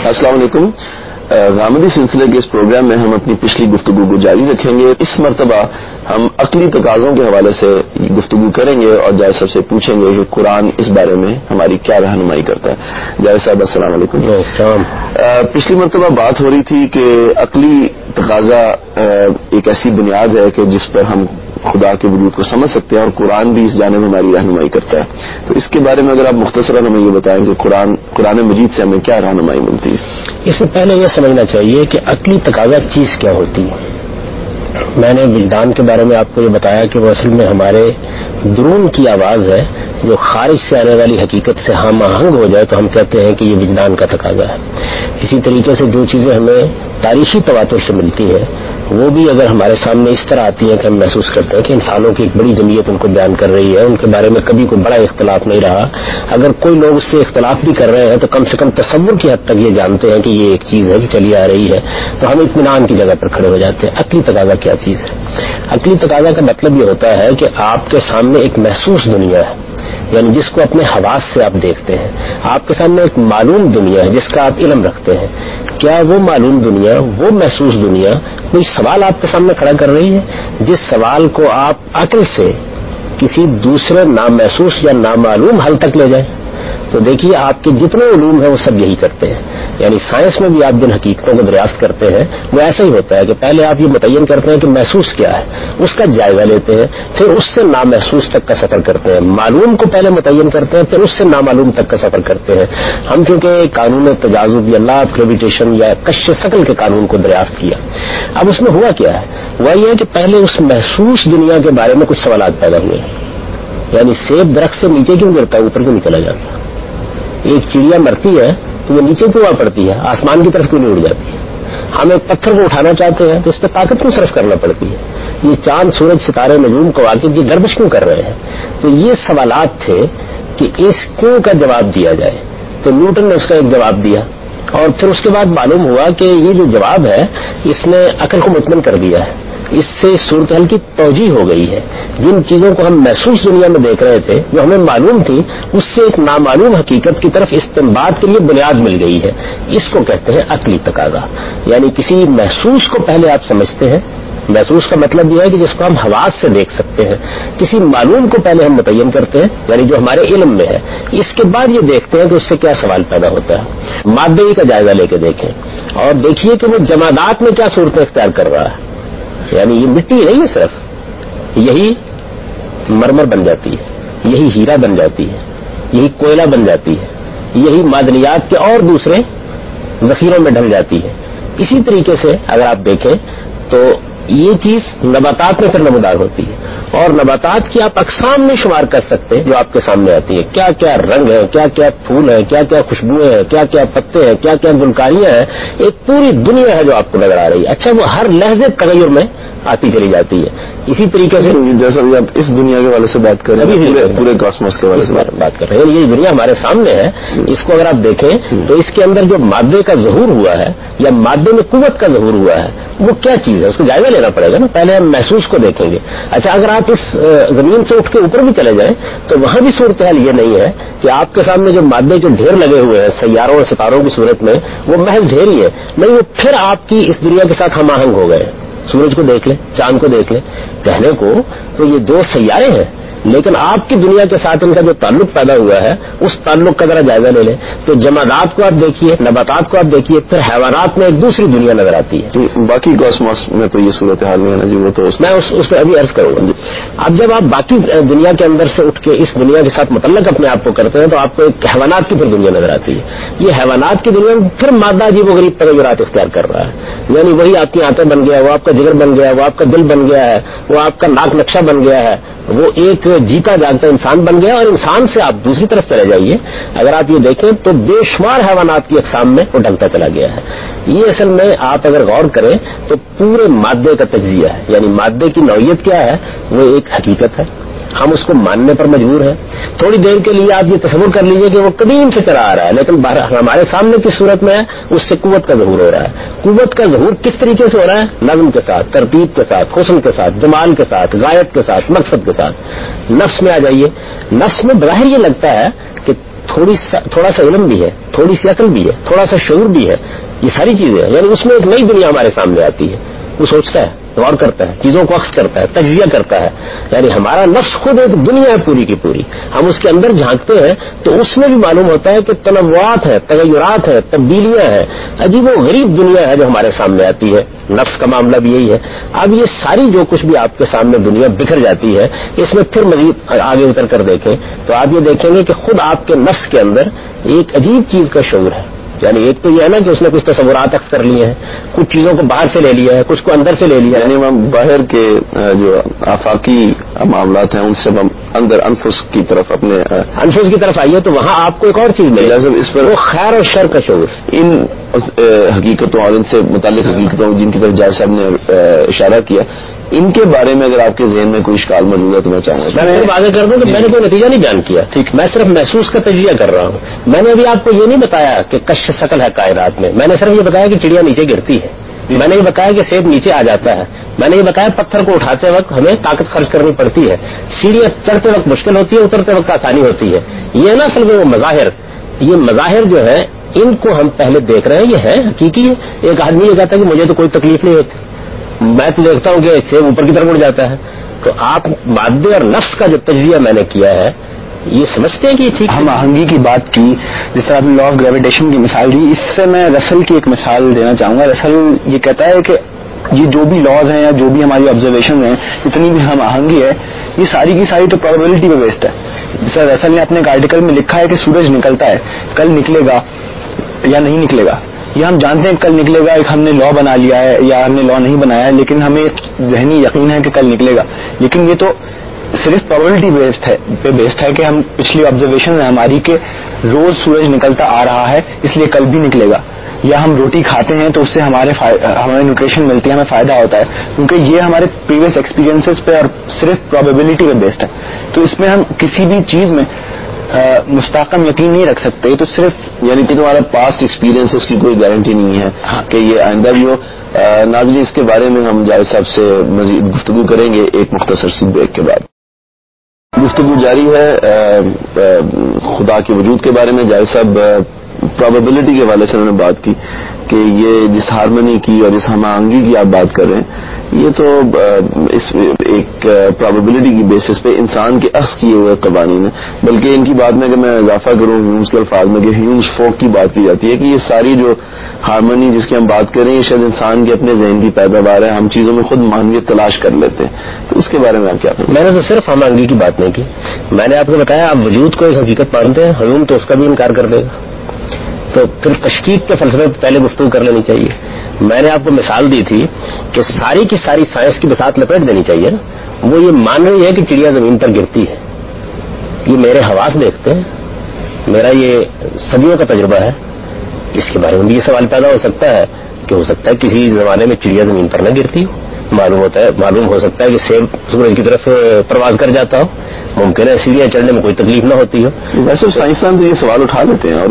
السلام علیکم. غامدی سلسلے کے اس پروگرام میں ہم اپنی پچھلی گفتگو کو جاری رکھیں گے. اس مرتبہ ہم عقلی تقاضوں کے حوالے سے گفتگو کریں گے اور جاوید صاحب سے پوچھیں گے کہ قرآن اس بارے میں ہماری کیا رہنمائی کرتا ہے. جاوید صاحب السلام علیکم. پچھلی مرتبہ بات ہو رہی تھی کہ عقلی تقاضا ایک ایسی بنیاد ہے کہ جس پر ہم خدا کے وجود کو سمجھ سکتے ہیں اور قرآن بھی اس جانب ہماری رہنمائی کرتا ہے. تو اس کے بارے میں اگر آپ مختصراً ہمیں یہ بتائیں کہ قرآن مجید سے ہمیں کیا رہنمائی ملتی ہے. اس سے پہلے یہ سمجھنا چاہیے کہ عقلی تقاضا چیز کیا ہوتی ہے. میں نے وجدان کے بارے میں آپ کو یہ بتایا کہ وہ اصل میں ہمارے درون کی آواز ہے جو خارج سے آنے والی حقیقت سے ہم آہنگ ہو جائے تو ہم کہتے ہیں کہ یہ وجدان کا تقاضا ہے. اسی طریقے سے جو چیزیں ہمیں تاریخی تواتر سے ملتی ہیں وہ بھی اگر ہمارے سامنے اس طرح آتی ہیں کہ ہم محسوس کرتے ہیں کہ انسانوں کی ایک بڑی جمعیت ان کو بیان کر رہی ہے, ان کے بارے میں کبھی کوئی بڑا اختلاف نہیں رہا, اگر کوئی لوگ اس سے اختلاف بھی کر رہے ہیں تو کم سے کم تصور کی حد تک یہ جانتے ہیں کہ یہ ایک چیز ہے جو چلی آ رہی ہے, تو ہم اطمینان کی جگہ پر کھڑے ہو جاتے ہیں. عقلی تقاضا کیا چیز ہے؟ عقلی تقاضا کا مطلب یہ ہوتا ہے کہ آپ کے سامنے ایک محسوس دنیا ہے, یعنی جس کو اپنے حواس سے آپ دیکھتے ہیں. آپ کے سامنے ایک معلوم دنیا ہے جس کا آپ علم رکھتے ہیں. کیا وہ معلوم دنیا, وہ محسوس دنیا کوئی سوال آپ کے سامنے کھڑا کر رہی ہے جس سوال کو آپ عقل سے کسی دوسرے نامحسوس یا نامعلوم حل تک لے جائیں؟ تو دیکھیے آپ کے جتنے علوم ہیں وہ سب یہی کرتے ہیں. یعنی سائنس میں بھی آپ جن حقیقتوں کو دریافت کرتے ہیں وہ ایسا ہی ہوتا ہے کہ پہلے آپ یہ متعین کرتے ہیں کہ محسوس کیا ہے, اس کا جائزہ لیتے ہیں, پھر اس سے نامحسوس تک کا سفر کرتے ہیں. معلوم کو پہلے متعین کرتے ہیں, پھر اس سے نامعلوم تک کا سفر کرتے ہیں. ہم چونکہ قانون تجاذب یا لا آف گریویٹیشن یا کشش ثقل کے قانون کو دریافت کیا, اب اس میں ہوا کیا ہے؟ وہ یہ ہے کہ پہلے اس محسوس دنیا کے بارے میں کچھ سوالات پیدا ہوئے. یعنی سیب درخت سے نیچے کیوں گرتا ہے, اوپر کیوں نہیں چلا جاتا؟ ایک چڑیا مرتی ہے تو وہ نیچے کیوں آ پڑتی ہے, آسمان کی طرف کیوں نہیں اڑ جاتی ہے؟ ہم ایک پتھر کو اٹھانا چاہتے ہیں تو اس پہ طاقت کیوں صرف کرنا پڑتی ہے؟ یہ چاند, سورج, ستارے, نجوم, کواکب یہ گردش کیوں کر رہے ہیں؟ تو یہ سوالات تھے کہ اس کیوں کا جواب دیا جائے. تو نیوٹن نے اس کا ایک جواب دیا اور پھر اس کے بعد معلوم ہوا کہ یہ جو جواب ہے اس نے عقل کو مطمئن کر دیا ہے. اس سے صورتحال کی توجیہ ہو گئی ہے. جن چیزوں کو ہم محسوس دنیا میں دیکھ رہے تھے جو ہمیں معلوم تھی, اس سے ایک نامعلوم حقیقت کی طرف استنباط کے لیے بنیاد مل گئی ہے. اس کو کہتے ہیں عقلی تقاضا. یعنی کسی محسوس کو پہلے آپ سمجھتے ہیں, محسوس کا مطلب یہ ہے کہ جس کو ہم حواس سے دیکھ سکتے ہیں. کسی معلوم کو پہلے ہم متعین کرتے ہیں یعنی جو ہمارے علم میں ہے, اس کے بعد یہ دیکھتے ہیں کہ اس سے کیا سوال پیدا ہوتا ہے. مادے کا جائزہ لے کے دیکھیں اور دیکھیے کہ وہ جمادات میں کیا صورتیں اختیار کر رہا ہے. یعنی یہ مٹی نہیں ہے, صرف یہی مرمر بن جاتی ہے, یہی ہیرا بن جاتی ہے, یہی کوئلہ بن جاتی ہے, یہی معدنیات کے اور دوسرے ذخیروں میں ڈھل جاتی ہے. اسی طریقے سے اگر آپ دیکھیں تو یہ چیز نباتات میں پھر نمودار ہوتی ہے اور نباتات کی آپ اقسام میں شمار کر سکتے ہیں جو آپ کے سامنے آتی ہیں. کیا کیا رنگ ہے, کیا کیا پھول ہیں, کیا کیا خوشبوئیں ہیں, کیا کیا پتے ہیں, کیا کیا گلکاریاں ہیں. ایک پوری دنیا ہے جو آپ کو نظر آ رہی ہے. اچھا وہ ہر لحظے تغیر میں آتی چلی جاتی ہے. اسی طریقے سے جیسا بھی آپ اس دنیا کے والے سے بات کر رہے ہیں, پورے کاسموس کے والے سے بات کر رہے ہیں, یہ دنیا ہمارے سامنے ہے. اس کو اگر آپ دیکھیں تو اس کے اندر جو مادے کا ظہور ہوا ہے یا مادے میں قوت کا ظہور ہوا ہے وہ کیا چیز ہے, اس کا جائزہ لینا پڑے گا نا. پہلے ہم محسوس کو دیکھیں گے. اچھا اگر آپ اس زمین سے اٹھ کے اوپر بھی چلے جائیں تو وہاں بھی صورتحال یہ نہیں ہے کہ آپ کے سامنے جو مادے کے ڈھیر لگے ہوئے ہیں سیاروں اور ستاروں کی صورت میں وہ محض ڈھیر ہی ہے نہیں, وہ پھر آپ کی اس دنیا کے ساتھ ہم آہنگ ہو گئے. سورج کو دیکھ لیں, چاند کو دیکھ لیں, کہنے کو تو یہ دو سیارے ہیں لیکن آپ کی دنیا کے ساتھ ان کا جو تعلق پیدا ہوا ہے اس تعلق کا ذرا جائزہ لے لیں. تو جمادات کو آپ دیکھیے, نباتات کو آپ دیکھیے, پھر حیوانات میں ایک دوسری دنیا نظر آتی ہے. تو باقی کاسموس میں تو یہ صورتحال نہیں ہے نا جی, وہ تو میں اس پہ ابھی عرض کروں گا. اب جب آپ باقی دنیا کے اندر سے اٹھ کے اس دنیا کے ساتھ متعلق اپنے آپ کو کرتے ہیں تو آپ کو ایک حیوانات کی پھر دنیا نظر آتی ہے. یہ حیوانات کی دنیا میں پھر مادہ عجیب و غریب تغیرات اختیار کر رہا ہے. یعنی وہی آپ کی آنکھیں بن گیا, وہ آپ کا جگر بن گیا, وہ آپ کا دل بن گیا ہے, وہ آپ کا ناک نقشہ بن گیا ہے, وہ ایک جیتا جاگتا انسان بن گیا. اور انسان سے آپ دوسری طرف چلے جائیے, اگر آپ یہ دیکھیں تو بے شمار حیوانات کی اقسام میں وہ ڈھلتا چلا گیا ہے. یہ اصل میں آپ اگر غور کریں تو پورے مادے کا تجزیہ ہے. یعنی مادے کی نوعیت کیا ہے, وہ ایک حقیقت ہے, ہم اس کو ماننے پر مجبور ہیں. تھوڑی دیر کے لیے آپ یہ تصور کر لیجئے کہ وہ قدیم سے چلا آ رہا ہے لیکن ہمارے سامنے کی صورت میں ہے, اس سے قوت کا ظہور ہو رہا ہے. قوت کا ظہور کس طریقے سے ہو رہا ہے؟ نظم کے ساتھ, ترتیب کے ساتھ, حسن کے ساتھ, جمال کے ساتھ, غایت کے ساتھ, مقصد کے ساتھ. نفس میں آ جائیے, نفس میں بظاہر یہ لگتا ہے کہ تھوڑا سا علم بھی ہے، تھوڑی سی عقل بھی ہے، تھوڑا سا شعور بھی ہے، یہ ساری چیزیں ہیں، یعنی اس میں ایک نئی دنیا ہمارے سامنے آتی ہے. وہ سوچتا ہے، غور کرتا ہے، چیزوں کو عکس کرتا ہے، تجزیہ کرتا ہے. یعنی ہمارا نفس خود ایک دنیا ہے پوری کی پوری. ہم اس کے اندر جھانکتے ہیں تو اس میں بھی معلوم ہوتا ہے کہ تنوعات ہے، تغیرات ہے، تبدیلیاں ہیں، عجیب و غریب دنیا ہے جو ہمارے سامنے آتی ہے. نفس کا معاملہ بھی یہی ہے. اب یہ ساری جو کچھ بھی آپ کے سامنے دنیا بکھر جاتی ہے، اس میں پھر مزید آگے اتر کر دیکھیں تو آپ یہ دیکھیں گے کہ خود آپ کے نفس کے اندر ایک عجیب چیز کا شعور ہے. یعنی ایک تو یہ ہے نا کہ اس نے کچھ تصورات عکس کر لیے ہیں، کچھ چیزوں کو باہر سے لے لیا ہے، کچھ کو اندر سے لے لیا ہے. یعنی باہر کے جو آفاقی معاملات ہیں ان سے ہم اندر انفس کی طرف، اپنے انفس کی طرف آئیے تو وہاں آپ کو ایک اور چیز ملے گی، اس پر وہ خیر اور شر کا شعور. ان حقیقتوں اور ان سے متعلق حقیقتوں جن کی طرف جائے صاحب نے اشارہ کیا، ان کے بارے میں اگر آپ کے ذہن میں کوئی اشکال موجود ہے تو میں چاہوں گا. میں صرف واضح کر دوں کہ میں نے کوئی نتیجہ نہیں بیان کیا، ٹھیک، میں صرف محسوس کا تجزیہ کر رہا ہوں. میں نے ابھی آپ کو یہ نہیں بتایا کہ کش شکل ہے کائنات میں نے صرف یہ بتایا کہ چڑیا نیچے گرتی ہے. میں نے یہ بتایا کہ سیب نیچے آ جاتا ہے. میں نے یہ بتایا پتھر کو اٹھاتے وقت ہمیں طاقت خرچ کرنی پڑتی ہے، سیڑھیاں چڑھتے وقت مشکل ہوتی ہے، اترتے وقت آسانی ہوتی ہے. یہ نا اصل میں وہ مظاہر، یہ مظاہر جو ہے ان کو ہم پہلے دیکھ رہے ہیں، یہ ہے حقیقی ہے. ایک آدمی یہ کہتا ہے کہ مجھے تو کوئی تکلیف نہیں ہوتی، میں تو دیکھتا ہوں کہ سیب اوپر کی طرف اڑ جاتا ہے. تو آپ مادے اور نفس کا جو تجزیہ میں نے کیا ہے یہ سمجھتے ہیں کہ یہ ٹھیک. ہم آہنگی کی بات کی، جس طرح آپ نے لا آف گریویٹیشن کی مثال دی، اس سے میں رسل کی ایک مثال دینا چاہوں گا. رسل یہ کہتا ہے کہ یہ جو بھی لاز ہیں یا جو بھی ہماری آبزرویشن ہیں، جتنی بھی ہم آہنگی ہے، یہ ساری کی ساری تو پروبیبلٹی پہ بیسڈ ہے. جس طرح رسل نے اپنے ایک آرٹیکل میں لکھا ہے کہ سورج نکلتا ہے، کل نکلے گا یا نہیں نکلے گا، یہ ہم جانتے ہیں کل نکلے گا. ایک ہم نے لا بنا لیا ہے یا ہم نے لا نہیں بنایا ہے، لیکن ہمیں ذہنی یقین ہے کہ کل نکلے گا. لیکن یہ تو صرف پروبیبلٹی بیسڈ ہے کہ ہم پچھلی آبزرویشن ہے ہماری کہ روز سورج نکلتا آ رہا ہے اس لیے کل بھی نکلے گا. یا ہم روٹی کھاتے ہیں تو اس سے ہمیں نیوٹریشن ملتی ہے، ہمیں فائدہ ہوتا ہے، کیونکہ یہ ہمارے پریویس ایکسپیرینسز پہ اور صرف پروبیبلٹی پہ بیسڈ ہے. تو اس میں ہم کسی بھی چیز میں مستحکم یقین نہیں رکھ سکتے. تو صرف یعنی کہ تمہارا پاسٹ ایکسپیرینس کی کوئی گارنٹی نہیں ہے کہ یہ آئندہ بھی ہو. ناظرین، اس کے بارے میں ہم جاوید صاحب سے مزید گفتگو کریں گے ایک مختصر سی بریک کے بعد. گفتگو جاری ہے خدا کے وجود کے بارے میں. جاوید صاحب پرابیبلٹی کے حوالے سے انہوں نے بات کی کہ یہ جس ہارمونی کی اور جس ہم آہنگی کی آپ بات کر رہے ہیں، یہ تو اس ایک پرابیبلٹی کی بیسس پہ انسان کے اخذ کیے ہوئے قوانین ہیں. بلکہ ان کی بات میں اگر میں اضافہ کروں ہیومز کے الفاظ میں، کہ ہیومز فوک کی بات کی جاتی ہے کہ یہ ساری جو ہارمونی جس کی ہم بات کر رہے ہیں، یہ شاید انسان کے اپنے ذہن کی پیداوار ہے. ہم چیزوں میں خود معنویت تلاش کر لیتے ہیں. تو اس کے بارے میں آپ کیا کہیں؟ میں نے تو صرف ہم آہنگی کی بات نہیں کی. میں نے آپ کو بتایا آپ وجود کو ایک حقیقت مانتے ہیں، ہیوم تو اس کا بھی انکار کر دے گا. تو پھر تشکیک کے فلسفے پہ پہلے گفتگو کر لینی چاہیے. میں نے آپ کو مثال دی تھی کہ ساری کی ساری سائنس کی بساط لپیٹ دینی چاہیے نا. وہ یہ مان رہی ہے کہ چڑیا زمین پر گرتی ہے. یہ میرے حواس دیکھتے ہیں، میرا یہ صدیوں کا تجربہ ہے. اس کے بارے میں بھی یہ سوال پیدا ہو سکتا ہے کہ ہو سکتا ہے کسی زمانے میں چڑیا زمین پر نہ گرتی ہو. معلوم ہو سکتا ہے کہ سیب سورج کی طرف پرواز کر جاتا ہو. ممکن ہے سیڑھیاں چڑھنے میں کوئی تکلیف نہ ہوتی ہو. ویسے سائنسدان تو یہ سوال اٹھا لیتے ہیں اور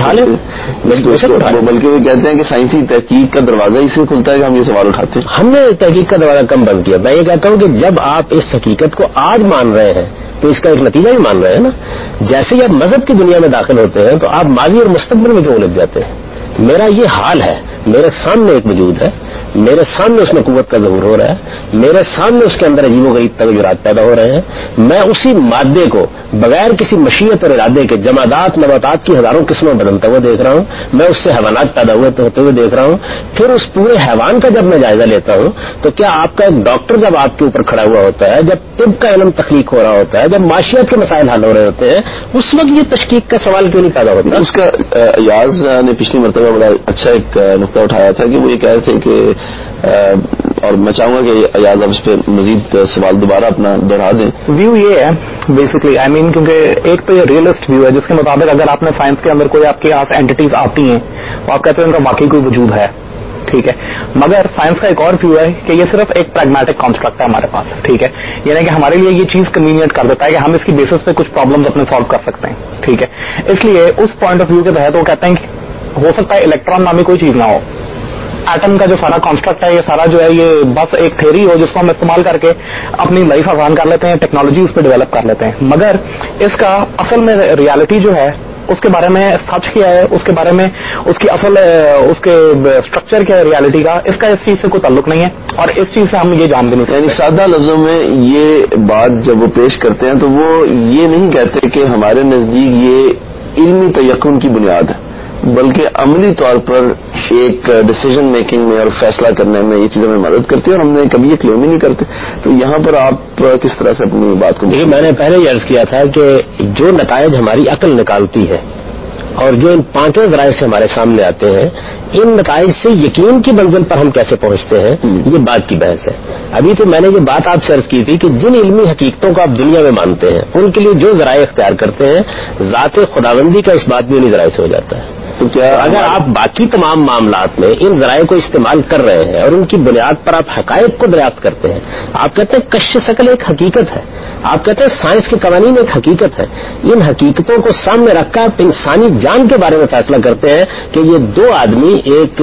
بلکہ وہ کہتے ہیں کہ سائنسی تحقیق کا دروازہ اس سے کھلتا ہے کہ ہم یہ سوال اٹھاتے ہیں. ہم نے تحقیق کا دروازہ کم بند کیا. میں یہ کہتا ہوں کہ جب آپ اس حقیقت کو آج مان رہے ہیں تو اس کا ایک نتیجہ بھی مان رہے ہیں نا. جیسے ہی آپ مذہب کی دنیا میں داخل ہوتے ہیں تو آپ ماضی اور مستقبل میں جو الجھ جاتے ہیں. میرا یہ حال ہے، میرے سامنے ایک وجود ہے، میرے سامنے اس میں قوت کا ظہور ہو رہا ہے، میرے سامنے اس کے اندر عجیب و غریب تغیرات پیدا ہو رہے ہیں. میں اسی مادے کو بغیر کسی مشیت اور ارادے کے جمادات نباتات کی ہزاروں قسمیں بدلتا ہوا دیکھ رہا ہوں. میں اس سے حیوانات پیدا ہوتے ہوئے دیکھ رہا ہوں. پھر اس پورے حیوان کا جب میں جائزہ لیتا ہوں تو کیا آپ کا ایک ڈاکٹر جب آپ کے اوپر کھڑا ہوا ہوتا ہے، جب طب کا علم تخلیق ہو رہا ہوتا ہے، جب معاشیت کے مسائل حل ہو رہے ہوتے ہیں، اس وقت یہ تشکیک کا سوال کیوں نہیں پیدا ہوتا؟ اس کا ایاز نے پچھلی مرتبہ بڑا اچھا ایک نقطہ اٹھایا تھا کہ وہ یہ کہہ رہے تھے کہ اور میں چاہوں گا کہ ایاز آپ اس پہ مزید سوال دوبارہ اپنا دوہرا دیں. ویو یہ ہے بیسکلی کیونکہ ایک تو یہ ریئلسٹ ویو ہے جس کے مطابق اگر آپ نے سائنس کے اندر کوئی آپ کے پاس اینٹیز آتی ہیں تو آپ کہتے ہیں ان کا واقعی کوئی وجود ہے، ٹھیک ہے. مگر سائنس کا ایک اور ویو ہے کہ یہ صرف ایک پریگمیٹک کانسٹرکٹ ہے ہمارے پاس، ٹھیک ہے. یعنی کہ ہمارے لیے یہ چیز کنوینئنٹ کر دیتا ہے کہ ہم اس کی بیسس پہ کچھ پرابلمز اپنے سالو کر سکتے ہیں، ٹھیک ہے. اس لیے اس پوائنٹ آف ویو کے تحت وہ کہتے ہیں کہ ہو سکتا ہے الیکٹران نامی کوئی چیز نہ ہو. ایٹم کا جو سارا کانسٹرکٹ ہے، یہ سارا جو ہے یہ بس ایک تھیوری ہو جس کو ہم استعمال کر کے اپنی لائف آسان کر لیتے ہیں، ٹیکنالوجی اس پہ ڈیولپ کر لیتے ہیں. مگر اس کا اصل میں ریالٹی جو ہے اس کے بارے میں سچ کیا ہے, اس کے بارے میں اس کی اصل اس کے اسٹرکچر کیا ہے ریالٹی کا, اس کا اس چیز سے کوئی تعلق نہیں ہے, اور اس چیز سے ہم یہ جان بھی نہیں. یعنی سادہ لفظوں میں یہ بات جب وہ پیش کرتے ہیں تو وہ یہ نہیں کہتے کہ ہمارے نزدیک یہ علمی تیقن کی بنیاد ہے, بلکہ عملی طور پر ایک ڈیسیجن میکنگ میں اور فیصلہ کرنے میں یہ چیز ہمیں مدد کرتی ہے, اور ہم نے کبھی یہ کلیم ہی نہیں کرتے. تو یہاں پر آپ کس طرح سے اپنی بات کو دیکھیے, میں نے پہلے ہی عرض کیا تھا کہ جو نتائج ہماری عقل نکالتی ہے اور جو ان پانچوں ذرائع سے ہمارے سامنے آتے ہیں, ان نتائج سے یقین کی منزل پر ہم کیسے پہنچتے ہیں, یہ بات کی بحث ہے. ابھی تو میں نے یہ بات آپ سے عرض کی تھی کہ جن علمی حقیقتوں کو آپ دنیا میں مانتے ہیں ان کے لیے جو ذرائع اختیار کرتے ہیں, ذات خداوندی کا اس بات بھی انہیں ذرائع سے ہو جاتا ہے. تو کیا اگر آپ باقی تمام معاملات میں ان ذرائع کو استعمال کر رہے ہیں اور ان کی بنیاد پر آپ حقائق کو دریافت کرتے ہیں, آپ کہتے ہیں کشف شکل ایک حقیقت ہے, آپ کہتے ہیں سائنس کے قوانین ایک حقیقت ہے, ان حقیقتوں کو سامنے رکھ کر آپ انسانی جان کے بارے میں فیصلہ کرتے ہیں کہ یہ دو آدمی ایک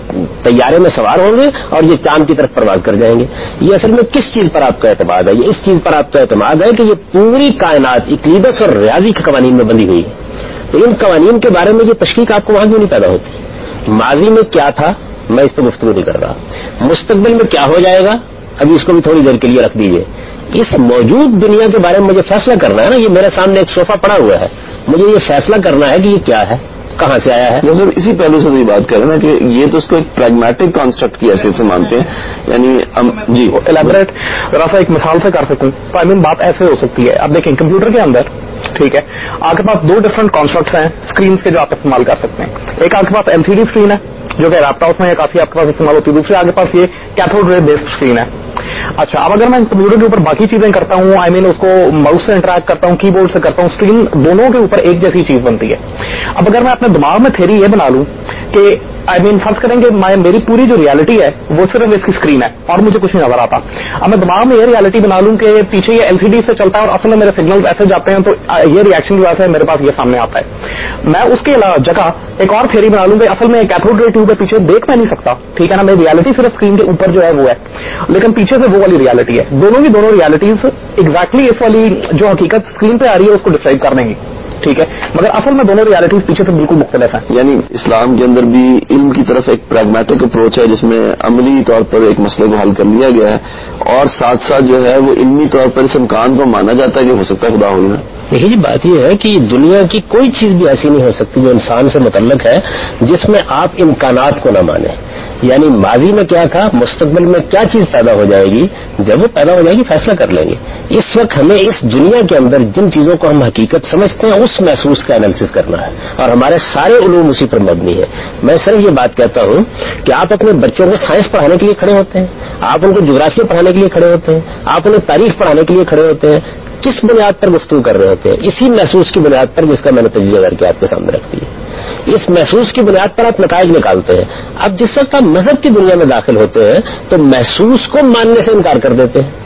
طیارے میں سوار ہوں گے اور یہ چاند کی طرف پرواز کر جائیں گے. یہ اصل میں کس چیز پر آپ کا اعتماد ہے؟ یہ اس چیز پر آپ کا اعتماد ہے کہ یہ پوری کائنات اقلیدس اور ریاضی کے قوانین میں بندھی ہوئی ہے. تو ان قوانین کے بارے میں یہ تشکیک آپ کو وہاں کیوں نہیں پیدا ہوتی؟ ماضی میں کیا تھا میں اس پہ گفتگو نہیں کر رہا, مستقبل میں کیا ہو جائے گا ابھی اس کو بھی تھوڑی دیر کے لیے رکھ دیجئے. اس موجود دنیا کے بارے میں مجھے فیصلہ کرنا ہے نا, یہ میرے سامنے ایک صوفہ پڑا ہوا ہے, مجھے یہ فیصلہ کرنا ہے کہ یہ کیا ہے, کہاں سے آیا ہے. جیسے اسی پہلو سے بات کریں نا کہ یہ تو اس کو ایک پریگمیٹک کانسیپٹ کی حیثیت سے مانتے ہیں, یعنی جی ایلیبریٹ ذرا سا ایک مثال سے کر سکوں تو آئی مین بات ایسے ہو سکتی ہے. اب دیکھیں کمپیوٹر کے اندر ٹھیک ہے, آپ کے پاس دو ڈفرنٹ کانسٹرکٹس ہیں اسکرینس کے جو آپ استعمال کر سکتے ہیں. ایک آپ کے پاس LCD اسکرین ہے جو کہ لیپ ٹاپس میں کافی آپ کے پاس استعمال ہوتی ہے, دوسری آپ کے پاس یہ کیتھوڈ رے بیسڈ اسکرین ہے. اچھا, اب اگر میں کمپیوٹر کے اوپر باقی چیزیں کرتا ہوں, آئی مین اس کو ماؤس سے انٹریکٹ کرتا ہوں, کی بورڈ سے کرتا ہوں, اسکرین دونوں کے اوپر ایک جیسی چیز بنتی ہے. اب اگر میں اپنے دماغ میں تھیوری یہ بنا لوں کہ آئی مین فرض کریں کہ میری پوری جو ریالٹی ہے وہ صرف اس کی اسکرین ہے اور مجھے کچھ نہیں نظر آتا, اب میں دماغ میں یہ ریالٹی بنا لوں کہ پیچھے یہ LCD سے چلتا ہے اور اصل میں میرے سگنل ایسے جاتے ہیں, تو یہ ریئیکشن جو ہے میرے پاس یہ سامنے آتا ہے. میں اس کے جگہ ایک اور تھیوری بنا لوں کہ اصل میں کیتھوڈ رے ٹیوب ہے, پیچھے دیکھ میں نہیں سکتا, ٹھیک ہے نا, میری ریالٹی صرف اسکرین کے اوپر جو ہے وہ ہے, لیکن پیچھے سے وہ والی ریالٹی ہے. دونوں کی دونوں ریالٹیز ایگزیکٹلی اس والی جو حقیقت اسکرین پہ آ رہی ہے اس کو ڈسکرائب کر دیں گی, ٹھیک ہے, مگر اصل میں دونوں ریالٹیز پیچھے سے بالکل مختلف ہیں. یعنی اسلام کے اندر بھی علم کی طرف ایک پریگمیٹک اپروچ ہے جس میں عملی طور پر ایک مسئلے کو حل کر لیا گیا ہے, اور ساتھ ساتھ جو ہے وہ علمی طور پر اس امکان کو مانا جاتا ہے کہ ہو سکتا ہے خدا ہو نا. دیکھیے جی, بات یہ ہے کہ دنیا کی کوئی چیز بھی ایسی نہیں ہو سکتی جو انسان سے متعلق ہے جس میں آپ امکانات کو نہ مانیں. یعنی ماضی میں کیا تھا, مستقبل میں کیا چیز پیدا ہو جائے گی, جب وہ پیدا ہو جائے گی فیصلہ کر لیں گے. اس وقت ہمیں اس دنیا کے اندر جن چیزوں کو ہم حقیقت سمجھتے ہیں اس محسوس کا انالیسس کرنا ہے, اور ہمارے سارے علوم اسی پر مبنی ہے. میں صرف یہ بات کہتا ہوں کہ آپ اپنے بچوں کو سائنس پڑھانے کے لیے کھڑے ہوتے ہیں, آپ ان کو جغرافیہ پڑھانے کے لیے کھڑے ہوتے ہیں, آپ انہیں تاریخ پڑھانے کے لیے کھڑے ہوتے ہیں, کس بنیاد پر گفتگو کر رہے ہوتے ہیں؟ اسی محسوس کی بنیاد پر جس کا میں نے تجزیہ کر کے آپ کے سامنے رکھ دیا. اس محسوس کی بنیاد پر آپ نتائج نکالتے ہیں. اب جس وقت آپ مذہب کی دنیا میں داخل ہوتے ہیں تو محسوس کو ماننے سے انکار کر دیتے ہیں.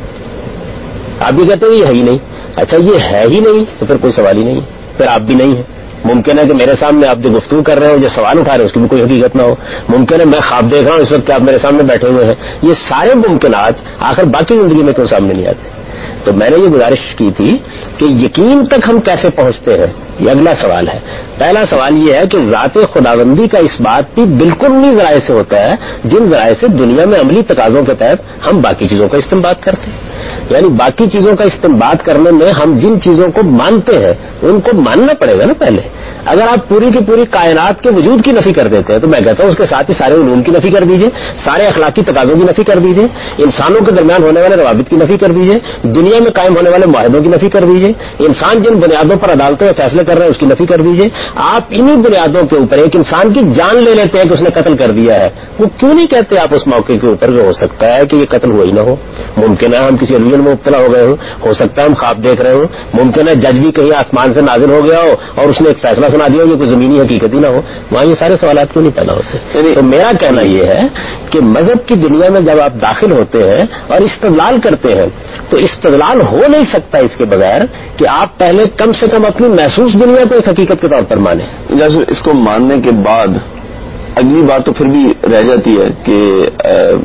آپ بھی کہتے ہیں یہ ہے ہی نہیں. اچھا, یہ ہے ہی نہیں تو پھر کوئی سوال ہی نہیں, پھر آپ بھی نہیں ہے. ممکن ہے کہ میرے سامنے آپ جو گفتگو کر رہے ہو, جو سوال اٹھا رہے ہیں, اس کی بھی کوئی حقیقت نہ ہو. ممکن ہے میں خواب دیکھ رہا ہوں اس وقت کہ آپ میرے سامنے بیٹھے ہوئے ہیں. یہ سارے ممکنات آخر باقی زندگی میں کیوں سامنے نہیں آتے؟ تو میں نے یہ گزارش کی تھی کہ یقین تک ہم کیسے پہنچتے ہیں, یہ اگلا سوال ہے. پہلا سوال یہ ہے کہ ذات خداوندی کا اس بات بھی بالکل انہی ذرائع سے ہوتا ہے جن ذرائع سے دنیا میں عملی تقاضوں کے تحت ہم باقی چیزوں کا استنباط کرتے ہیں. یعنی باقی چیزوں کا استنباط کرنے میں ہم جن چیزوں کو مانتے ہیں ان کو ماننا پڑے گا نا پہلے. اگر آپ پوری کی پوری کائنات کے وجود کی نفی کر دیتے ہیں تو میں کہتا ہوں اس کے ساتھ ہی سارے علوم کی نفی کر دیجئے, سارے اخلاقی تقاضوں کی نفی کر دیجئے, انسانوں کے درمیان ہونے والے روابط کی نفی کر دیجئے, دنیا میں قائم ہونے والے معاہدوں کی نفی کر دیجئے, انسان جن بنیادوں پر عدالتوں میں فیصلے کر رہے ہیں اس کی نفی کر دیجئے. آپ انہی بنیادوں کے اوپر ایک انسان کی جان لے لیتے ہیں کہ اس نے قتل کر دیا ہے. وہ کیوں نہیں کہتے آپ اس موقع کے اوپر کہ ہو سکتا ہے کہ یہ قتل ہوا ہی نہ ہو, ممکن ہے ہم کسی الوژن میں مبتلا ہو گئے ہوں, ہو سکتا ہے ہم خواب دیکھ رہے ہوں, ممکن ہے جج بھی کہیں آسمان سے نازل ہو گیا ہو اور اس نے ایک فیصلہ سنا دیا ہو, یہ کوئی زمینی حقیقت ہی نہ ہو. وہاں یہ سارے سوالات کیوں نہیں پیدا ہوتے؟ تو میرا کہنا یہ ہے کہ مذہب کی دنیا میں جب آپ داخل ہوتے ہیں اور استدلال کرتے ہیں تو استدلال ہو نہیں سکتا اس کے بغیر کہ آپ پہلے کم سے کم اپنی محسوس دنیا کو ایک حقیقت کے طور پر مانیں. جیسے اس کو ماننے کے بعد اگلی بات تو پھر بھی رہ جاتی ہے کہ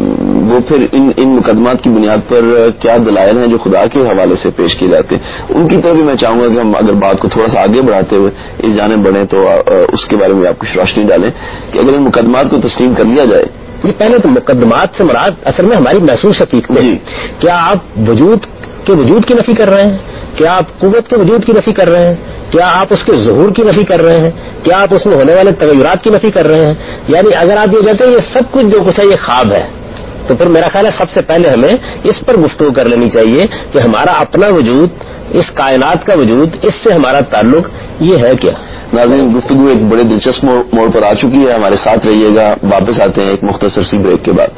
وہ پھر ان مقدمات کی بنیاد پر کیا دلائل ہیں جو خدا کے حوالے سے پیش کیے جاتے ہیں، ان کی طرف بھی میں چاہوں گا کہ ہم اگر بات کو تھوڑا سا آگے بڑھاتے ہوئے اس جانب بڑھیں تو اس کے بارے میں آپ کچھ روشنی ڈالیں کہ اگر ان مقدمات کو تسلیم کر لیا جائے. یہ پہلے تو مقدمات سے مراد اصل میں ہماری محسوس حقیقت ہے. کیا آپ وجود کی نفی کر رہے ہیں؟ کیا آپ قوت کے وجود کی نفی کر رہے ہیں؟ کیا آپ اس کے ظہور کی نفی کر رہے ہیں؟ کیا آپ اس میں ہونے والے تغیرات کی نفی کر رہے ہیں؟ یعنی اگر آپ یہ کہتے ہیں یہ سب کچھ جو کچھ ہے یہ خواب ہے، تو پھر میرا خیال ہے سب سے پہلے ہمیں اس پر گفتگو کر لینی چاہیے کہ ہمارا اپنا وجود، اس کائنات کا وجود، اس سے ہمارا تعلق یہ ہے کیا. ناظرین، گفتگو ایک بڑے دلچسپ موڑ پر آ چکی ہے، ہمارے ساتھ رہیے گا. واپس آتے ہیں ایک مختصر سی بریک کے بعد.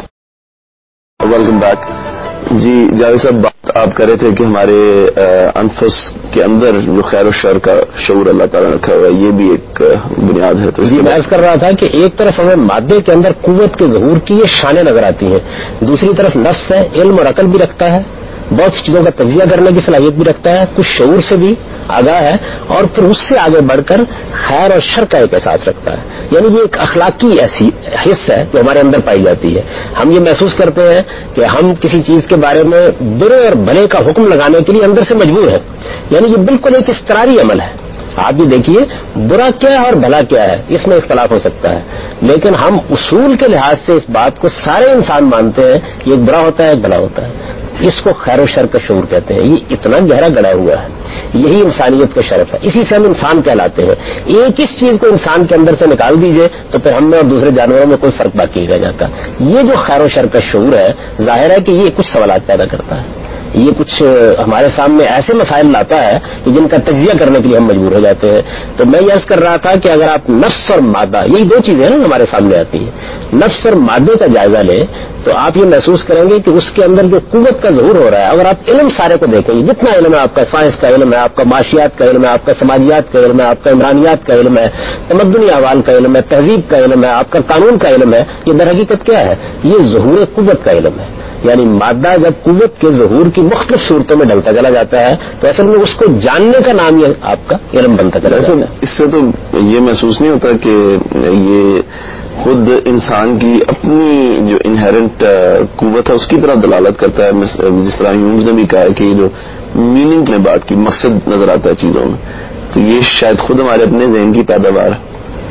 Welcome back. جی جاوید صاحب، بات آپ کہہ رہے تھے کہ ہمارے انفس کے اندر جو خیر و شر کا شعور اللہ تعالیٰ نے رکھا ہوا ہے، یہ بھی ایک بنیاد ہے. تو جی میں عرض کر رہا تھا کہ ایک طرف ہمیں مادے کے اندر قوت کے ظہور کی یہ شانیں نظر آتی ہیں، دوسری طرف نفس ہے، علم اور عقل بھی رکھتا ہے، بہت سی چیزوں کا تجزیہ کرنے کی صلاحیت بھی رکھتا ہے، کچھ شعور سے بھی آگاہ ہے، اور پھر اس سے آگے بڑھ کر خیر اور شر کا ایک احساس رکھتا ہے. یعنی یہ ایک اخلاقی ایسی حص ہے جو ہمارے اندر پائی جاتی ہے. ہم یہ محسوس کرتے ہیں کہ ہم کسی چیز کے بارے میں برے اور بھلے کا حکم لگانے کے لیے اندر سے مجبور ہیں. یعنی یہ بالکل ایک اضطراری عمل ہے. آپ بھی دیکھیے، برا کیا ہے اور بھلا کیا ہے اس میں اختلاف ہو سکتا ہے، لیکن ہم اصول کے لحاظ سے اس بات کو سارے انسان مانتے ہیں کہ ایک برا ہوتا ہے ایک بھلا ہوتا ہے. اس کو خیر و شر کا شعور کہتے ہیں. یہ اتنا گہرا گڑا ہوا ہے، یہی انسانیت کا شرف ہے، اسی سے ہم انسان کہلاتے ہیں. ایک اس چیز کو انسان کے اندر سے نکال دیجئے تو پھر ہم میں اور دوسرے جانوروں میں کوئی فرق باقی نہیں رہ جاتا. یہ جو خیر و شر کا شعور ہے، ظاہر ہے کہ یہ کچھ سوالات پیدا کرتا ہے، یہ کچھ ہمارے سامنے ایسے مسائل لاتا ہے کہ جن کا تجزیہ کرنے کے لیے ہم مجبور ہو جاتے ہیں. تو میں یہ عرض کر رہا تھا کہ اگر آپ نفس اور مادہ، یہی دو چیزیں نا ہمارے سامنے آتی ہیں، نفس اور مادے کا جائزہ لیں تو آپ یہ محسوس کریں گے کہ اس کے اندر جو قوت کا ظہور ہو رہا ہے. اگر آپ علم سارے کو دیکھیں گے، جتنا علم ہے، آپ کا سائنس کا علم ہے، آپ کا معاشیات کا علم ہے، آپ کا سماجیات کا علم ہے، آپ کا عمرانیات کا علم ہے، تمدنی احوال کا علم ہے، تہذیب کا علم ہے، آپ کا قانون کا علم ہے، یہ در حقیقت کیا ہے؟ یہ ظہور قوت کا علم ہے. یعنی مادہ جب قوت کے ظہور کی مختلف صورتوں میں ڈلتا چلا جاتا ہے تو اصل میں اس کو جاننے کا نام یہ آپ کا علم بنتا چلا جاتا ہے. اس سے تو یہ محسوس نہیں ہوتا کہ یہ خود انسان کی اپنی جو انہیرنٹ قوت ہے اس کی طرح دلالت کرتا ہے. جس طرح ہیومز نے بھی کہا ہے کہ یہ جو میننگ نے بات کی، مقصد نظر آتا ہے چیزوں میں، تو یہ شاید خود ہمارے اپنے ذہن کی پیداوار ہے.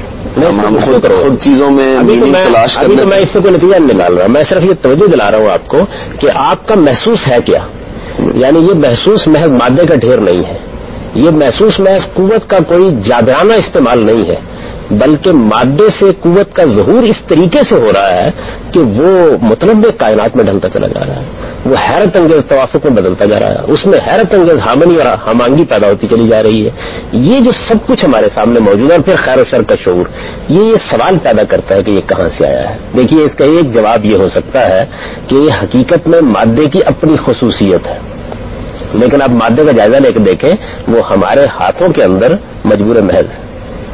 ہم خود چیزوں میں میننگ تلاش کرتے ہیں. ابھی تو میں اس سے کوئی نتیجہ نہیں نکال رہا، میں صرف یہ توجہ دلا رہا ہوں آپ کو کہ آپ کا محسوس ہے کیا. یعنی یہ محسوس محض مادے کا ڈھیر نہیں ہے، یہ محسوس محض قوت کا کوئی جابرانہ استعمال نہیں ہے، بلکہ مادے سے قوت کا ظہور اس طریقے سے ہو رہا ہے کہ وہ متنوع کائنات میں ڈھلتا چلا جا رہا ہے، وہ حیرت انگیز توافق میں بدلتا جا رہا ہے، اس میں حیرت انگیز ہارمنی اور ہمانگی پیدا ہوتی چلی جا رہی ہے. یہ جو سب کچھ ہمارے سامنے موجود ہے، اور پھر خیر و شر کا شعور، یہ سوال پیدا کرتا ہے کہ یہ کہاں سے آیا ہے. دیکھیے، اس کا ایک جواب یہ ہو سکتا ہے کہ یہ حقیقت میں مادے کی اپنی خصوصیت ہے، لیکن آپ مادے کا جائزہ لے کے دیکھیں، وہ ہمارے ہاتھوں کے اندر مجبور محض ہے.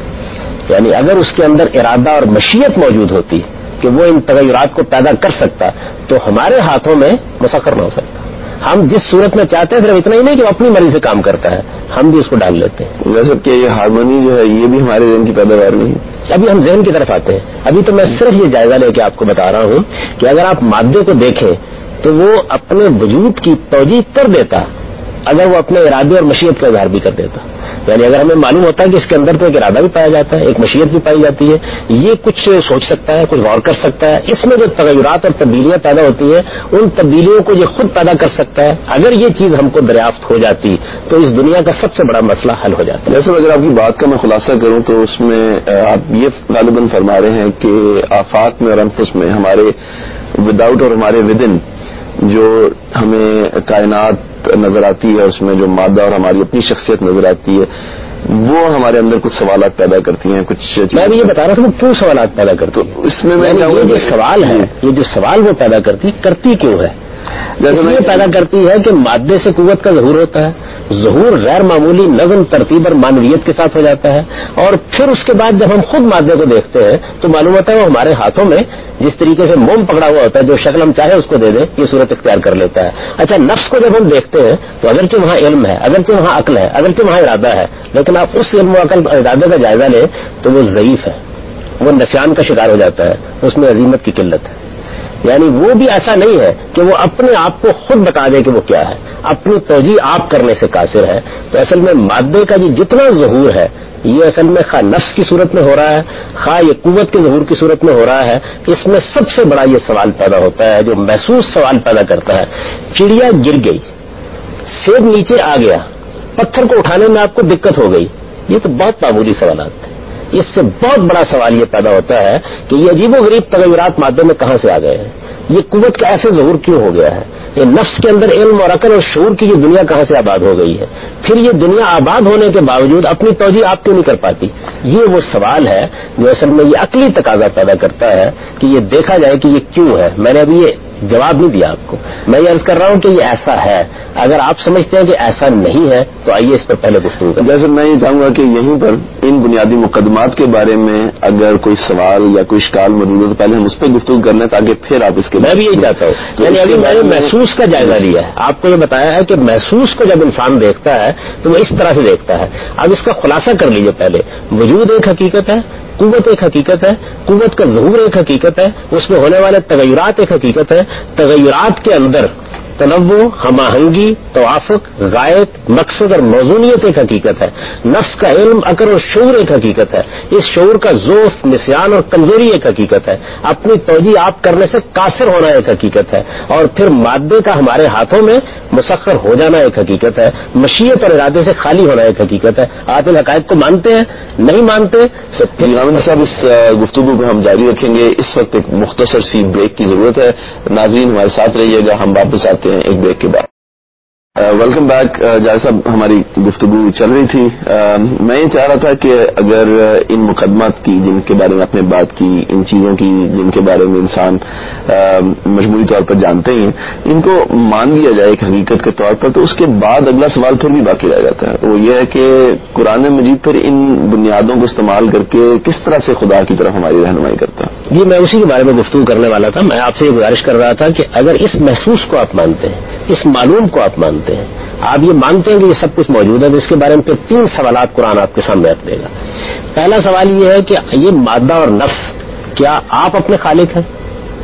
یعنی اگر اس کے اندر ارادہ اور مشیت موجود ہوتی کہ وہ ان تغیرات کو پیدا کر سکتا تو ہمارے ہاتھوں میں مسخر نہ ہو سکتا. ہم جس صورت میں چاہتے ہیں صرف اتنا ہی نہیں کہ وہ اپنی مرضی سے کام کرتا ہے، ہم بھی اس کو ڈال لیتے ہیں. ویسے کہ یہ ہارمونی جو ہے یہ بھی ہمارے ذہن کی پیداوار نہیں ہے. ابھی ہم ذہن کی طرف آتے ہیں. ابھی تو میں صرف یہ جائزہ لے کے آپ کو بتا رہا ہوں کہ اگر آپ مادے کو دیکھیں تو وہ اپنے وجود کی توجیہ کر دیتا اگر وہ اپنے ارادے اور مشیت کا اظہار بھی کر دیتا. یعنی اگر ہمیں معلوم ہوتا ہے کہ اس کے اندر تو ایک ارادہ بھی پایا جاتا ہے، ایک مشیت بھی پائی جاتی ہے، یہ کچھ سوچ سکتا ہے، کچھ غور کر سکتا ہے، اس میں جو تغیرات اور تبدیلیاں پیدا ہوتی ہیں ان تبدیلیوں کو یہ خود پیدا کر سکتا ہے. اگر یہ چیز ہم کو دریافت ہو جاتی تو اس دنیا کا سب سے بڑا مسئلہ حل ہو جاتا ہے. ویسے اگر آپ کی بات کا میں خلاصہ کروں تو اس میں آپ یہ غالباً فرما رہے ہیں کہ آفات میں اور انفس میں ہمارے وداؤٹ اور ہمارے ودن جو ہمیں کائنات نظر آتی ہے، اس میں جو مادہ اور ہماری اپنی شخصیت نظر آتی ہے، وہ ہمارے اندر کچھ سوالات پیدا کرتی ہیں. کچھ میں بھی یہ بتا رہا تھا کہ کیوں سوالات پیدا کرتی ہیں. تو اس میں یہ جو سوال ہے، یہ جو سوال وہ پیدا کرتی کیوں ہے؟ جیسے یہ پیدا کرتی ہے کہ مادے سے قوت کا ظہور ہوتا ہے، ظہور غیر معمولی نظم ترتیب اور معنویت کے ساتھ ہو جاتا ہے، اور پھر اس کے بعد جب ہم خود مادے کو دیکھتے ہیں تو معلوم ہوتا ہے وہ ہمارے ہاتھوں میں جس طریقے سے موم پکڑا ہوا ہوتا ہے، جو شکل ہم چاہے اس کو دے دیں یہ صورت اختیار کر لیتا ہے. اچھا، نفس کو جب ہم دیکھتے ہیں تو اگرچہ وہاں علم ہے، اگرچہ وہاں عقل ہے، اگرچہ وہاں ارادہ ہے، لیکن آپ اس علم و عقل ارادے کا جائزہ لیں تو وہ ضعیف ہے، وہ نسیان کا شکار ہو جاتا ہے، اس میں عظیمت کی قلت ہے. یعنی وہ بھی ایسا نہیں ہے کہ وہ اپنے آپ کو خود بتا دے کہ وہ کیا ہے، اپنی توجیہ آپ کرنے سے قاصر ہے. تو اصل میں مادے کا جتنا ظہور ہے یہ اصل میں خواہ نفس کی صورت میں ہو رہا ہے، خواہ یہ قوت کے ظہور کی صورت میں ہو رہا ہے. اس میں سب سے بڑا یہ سوال پیدا ہوتا ہے جو محسوس سوال پیدا کرتا ہے. چڑیا گر گئی، سیب نیچے آ گیا، پتھر کو اٹھانے میں آپ کو دقت ہو گئی، یہ تو بہت معمولی سوالات ہیں. اس سے بہت بڑا سوال یہ پیدا ہوتا ہے کہ یہ عجیب و غریب تغیرات مادے میں کہاں سے آ گئے ہیں، یہ قوت کا ایسے ظہور کیوں ہو گیا ہے، یہ نفس کے اندر علم اور عقل اور شعور کی یہ دنیا کہاں سے آباد ہو گئی ہے، پھر یہ دنیا آباد ہونے کے باوجود اپنی توجیہ آپ کیوں نہیں کر پاتی. یہ وہ سوال ہے جو اصل میں یہ عقلی تقاضا پیدا کرتا ہے کہ یہ دیکھا جائے کہ یہ کیوں ہے. میں نے ابھی یہ جواب نہیں دیا آپ کو، میں یہ عرض کر رہا ہوں کہ یہ ایسا ہے. اگر آپ سمجھتے ہیں کہ ایسا نہیں ہے تو آئیے اس پر پہلے گفتگو کریں. جیسے میں یہ چاہوں گا کہ یہیں پر ان بنیادی مقدمات کے بارے میں اگر کوئی سوال یا کوئی اشکال موجود ہے تو پہلے ہم اس پہ گفتگو کر لیں تاکہ پھر آپ اس کے میں بھی یہی چاہتا ہوں. یعنی ابھی میں نے محسوس کا جائزہ لیا ہے، آپ کو یہ بتایا ہے کہ محسوس کو جب انسان دیکھتا ہے تو وہ اس طرح سے دیکھتا ہے. اب اس کا خلاصہ کر لیجیے. پہلے وجود ایک حقیقت ہے، قوت ایک حقیقت ہے، قوت کا ظہور ایک حقیقت ہے، اس میں ہونے والے تغیرات ایک حقیقت ہے. تغیرات کے اندر تنوع، ہم آہنگی، توافق، غایت، مقصد اور موزونیت ایک حقیقت ہے. نفس کا علم، عقل اور شعور ایک حقیقت ہے. اس شعور کا ذوف، نسیان اور کمزوری ایک حقیقت ہے. اپنی توجیہ آپ کرنے سے قاصر ہونا ایک حقیقت ہے. اور پھر مادے کا ہمارے ہاتھوں میں مسخر ہو جانا ایک حقیقت ہے. مشیت اور ارادے سے خالی ہونا ایک حقیقت ہے. آپ ان حقائق کو مانتے ہیں؟ نہیں مانتے تو صاحب اس گفتگو کو ہم جاری رکھیں گے. اس وقت ایک مختصر سی بریک کی ضرورت ہے. ناظرین ہمارے ساتھ رہیے گا، ہم واپس آتے ہیں ایک بریک کے بعد. Welcome back. جائے صاحب ہماری گفتگو چل رہی تھی. میں یہ چاہ رہا تھا کہ اگر ان مقدمات کی جن کے بارے میں آپ نے بات کی، ان چیزوں کی جن کے بارے میں انسان مجموعی طور پر جانتے ہی ہیں، ان کو مان لیا جائے ایک حقیقت کے طور پر، تو اس کے بعد اگلا سوال پھر بھی باقی رہ جاتا ہے. وہ یہ ہے کہ قرآن مجید پر ان بنیادوں کو استعمال کر کے کس طرح سے خدا کی طرف ہماری رہنمائی کرتا ہے. جی میں اسی کے بارے میں گفتگو کرنے والا تھا. میں آپ سے یہ گزارش کر رہا تھا کہ اگر اس محسوس کو آپ مانتے ہیں، اس معلوم کو آپ مانتے ہیں، آپ یہ مانتے ہیں کہ یہ سب کچھ موجود ہے، تو اس کے بارے میں پھر 3 سوالات قرآن آپ کے سامنے رکھ دے گا. پہلا سوال یہ ہے کہ یہ مادہ اور نفس کیا آپ اپنے خالق ہیں؟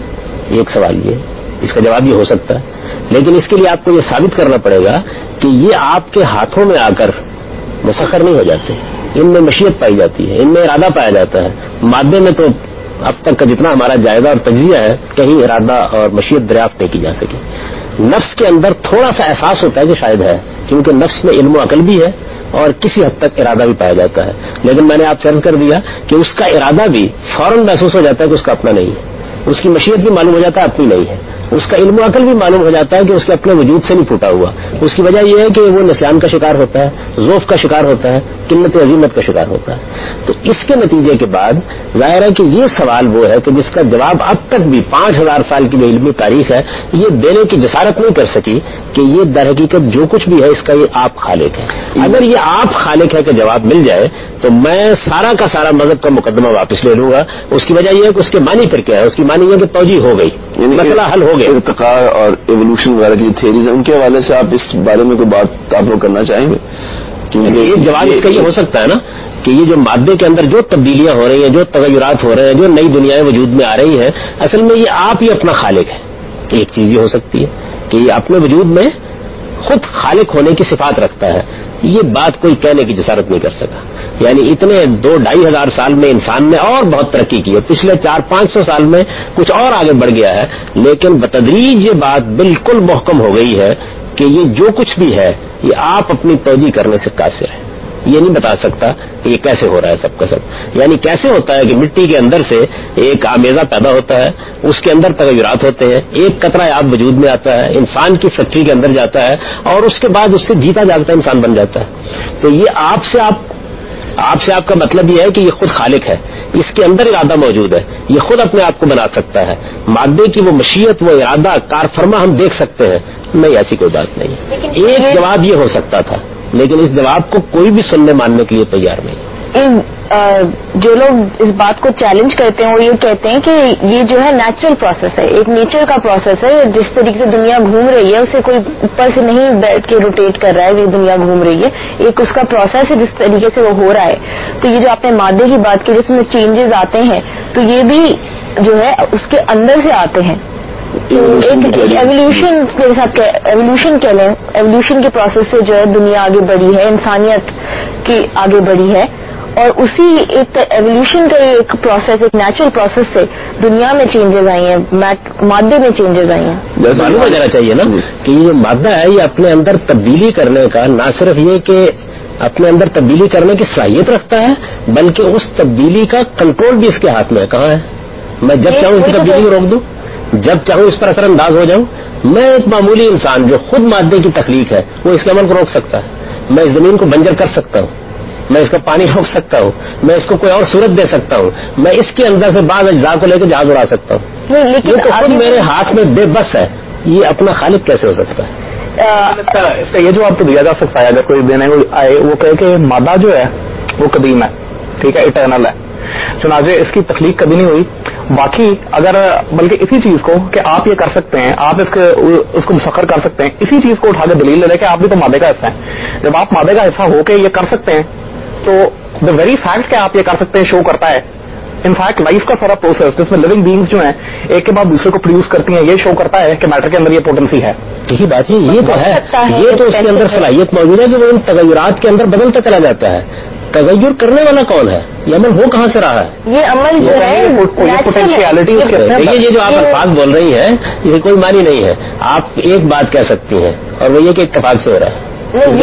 ایک سوال یہ ہے. اس کا جواب یہ ہو سکتا ہے، لیکن اس کے لیے آپ کو یہ ثابت کرنا پڑے گا کہ یہ آپ کے ہاتھوں میں آ کر مسخر نہیں ہو جاتے. ان میں مشیت پائی جاتی ہے، ان میں ارادہ پایا جاتا ہے. مادے میں تو اب تک کا جتنا ہمارا جائزہ اور تجزیہ ہے کہیں ارادہ اور مشیت دریافت نہیں کی جا سکی. نفس کے اندر تھوڑا سا احساس ہوتا ہے کہ شاید ہے، کیونکہ نفس میں علم و عقل بھی ہے اور کسی حد تک ارادہ بھی پایا جاتا ہے. لیکن میں نے آپ سے عرض کر دیا کہ اس کا ارادہ بھی فوراً محسوس ہو جاتا ہے کہ اس کا اپنا نہیں ہے. اس کی مشیت بھی معلوم ہو جاتا ہے اپنی نہیں ہے. اس کا علم و عقل بھی معلوم ہو جاتا ہے کہ اس کے اپنے وجود سے نہیں پھوٹا ہوا. اس کی وجہ یہ ہے کہ وہ نسیان کا شکار ہوتا ہے، ذوف کا شکار ہوتا ہے، قلت عظیمت کا شکار ہوتا ہے. تو اس کے نتیجے کے بعد ظاہر ہے کہ یہ سوال وہ ہے کہ جس کا جواب اب تک بھی 5000 سال کی جو علمی تاریخ ہے یہ دینے کی جسارت نہیں کر سکی کہ یہ در حقیقت جو کچھ بھی ہے اس کا یہ آپ خالق ہے. اگر یہ آپ خالق ہے کہ جواب مل جائے تو میں سارا کا سارا مذہب کا مقدمہ واپس لے لوں گا. اس کی وجہ یہ ہے کہ اس کے معنی پھر کیا ہے، اس کی معنی یہ کہ توجیہ ہو گئی، مسئلہ حل ہو گیا. ارتقاء اور ایوولوشن وغیرہ کی تھیریز ہیں، ان کے حوالے سے آپ اس بارے میں کوئی بات آپ لوگ کرنا چاہیں گے؟ کیونکہ یہ جواب اس کا یہ ہو سکتا ہے نا کہ یہ جو مادے کے اندر جو تبدیلیاں ہو رہی ہیں، جو تغیرات ہو رہے ہیں، جو نئی دنیایں وجود میں آ رہی ہیں، اصل میں یہ آپ ہی اپنا خالق ہے. ایک چیز یہ ہو سکتی ہے کہ یہ اپنے وجود میں خود خالق ہونے کی صفات رکھتا ہے. یہ بات کوئی کہنے کی جسارت نہیں کر سکا. یعنی اتنے 2-2.5 ہزار سال میں انسان نے اور بہت ترقی کی ہے، پچھلے 400-500 سال میں کچھ اور آگے بڑھ گیا ہے، لیکن بتدریج یہ بات بالکل محکم ہو گئی ہے کہ یہ جو کچھ بھی ہے یہ آپ اپنی توجیہ کرنے سے قاصر ہے. یہ نہیں بتا سکتا کہ یہ کیسے ہو رہا ہے سب کا سب. یعنی کیسے ہوتا ہے کہ مٹی کے اندر سے ایک آمیزہ پیدا ہوتا ہے، اس کے اندر تغیرات ہوتے ہیں، ایک قطرہ آب وجود میں آتا ہے، انسان کی فیکٹری کے اندر جاتا ہے اور اس کے بعد اس سے جیتا جاگتا انسان بن جاتا ہے. تو یہ آپ سے آپ کا مطلب یہ ہے کہ یہ خود خالق ہے، اس کے اندر ارادہ موجود ہے، یہ خود اپنے آپ کو بنا سکتا ہے. مادے کی وہ مشیت، وہ ارادہ کار فرما ہم دیکھ سکتے ہیں. نہیں، ایسی کوئی بات نہیں. ایک جواب یہ ہو سکتا تھا، لیکن اس جواب کو کوئی بھی سننے ماننے کے لیے تیار نہیں. جو لوگ اس بات کو چیلنج کرتے ہیں وہ یہ کہتے ہیں کہ یہ جو ہے نیچرل پروسیس ہے، ایک نیچر کا پروسیس ہے. جس طریقے سے دنیا گھوم رہی ہے اسے کوئی اوپر سے نہیں بیٹھ کے روٹیٹ کر رہا ہے کہ دنیا گھوم رہی ہے، ایک اس کا پروسیس ہے جس طریقے سے وہ ہو رہا ہے. تو یہ جو آپ نے مادے کی بات کی جس میں چینجز آتے ہیں تو یہ بھی جو ہے اس کے اندر سے آتے ہیں. ایولیوشن میرے ساتھ ایولیوشن کہہ لیں، ایولیوشن کے پروسیس سے جو ہے دنیا آگے بڑھی ہے، انسانیت کی آگے بڑھی ہے، اور اسی ایک ایولیوشن کا ایک پروسیس، ایک نیچرل پروسیس سے دنیا میں چینجز آئی ہیں، مادے میں چینجز آئی ہیں. معلوم ہو جانا چاہیے نا کہ یہ مادہ ہے یہ اپنے اندر تبدیلی کرنے کا نہ صرف یہ کہ اپنے اندر تبدیلی کرنے کی صلاحیت رکھتا ہے، بلکہ اس تبدیلی کا کنٹرول بھی اس کے ہاتھ میں ہے. کہاں ہے؟ میں جب چاہوں اس کی تبدیلی کو روک دوں، جب چاہوں اس پر اثر انداز ہو جاؤں. میں ایک معمولی انسان جو خود مادے کی تخلیق ہے وہ اس کے عمل کو روک سکتا ہے. میں اس زمین کو بنجر کر سکتا ہوں، میں اس کا پانی روک سکتا ہوں، میں اس کو کوئی اور صورت دے سکتا ہوں، میں اس کے اندر سے بعض اجزاء کو لے کے جہاز اڑا سکتا ہوں. یہ تو خود میرے ہاتھ میں بے بس ہے. یہ اپنا خالق کیسے ہو سکتا ہے؟ اس کا یہ جو آپ کو دیا جا سکتا ہے اگر کوئی دینے کو آئے وہ کہے کہ مادہ جو ہے وہ قدیم ہے، ٹھیک ہے، اٹرنل ہے، چنانچہ اس کی تخلیق کبھی نہیں ہوئی. باقی اگر بلکہ اسی چیز کو کہ آپ یہ کر سکتے ہیں، آپ اس کو مسخر کر سکتے ہیں، اسی چیز کو اٹھا کے دلیل لے لیں کہ آپ بھی تو مادے کا حصہ ہیں. جب آپ مادے کا حصہ ہو کے یہ کر سکتے ہیں تو دا ویری فیکٹ کہ آپ یہ کر سکتے ہیں شو کرتا ہے انفیکٹ لائف کا سارا پروسیس جس میں لیونگ بینگز جو ہیں ایک کے بعد دوسرے کو پروڈیوس کرتی ہیں، یہ شو کرتا ہے کہ میٹر کے اندر یہ پوٹینسی ہے. یہی بات یہ تو ہے، یہ تو اس کے اندر صلاحیت موجود ہے کہ وہ ان تغیرات کے اندر بدلتا چلا جاتا ہے. تغیر کرنے والا کون ہے؟ یہ عمل ہو کہاں سے رہا ہے؟ یہ عمل جو ہے پوٹینشیلٹی. دیکھیے یہ جو آپ الفاظ بول رہی ہیں یہ کوئی معنی نہیں ہے. آپ ایک بات کہہ سکتی ہیں اور وہ یہ کہ اتفاق سے ہو رہا ہے. یہ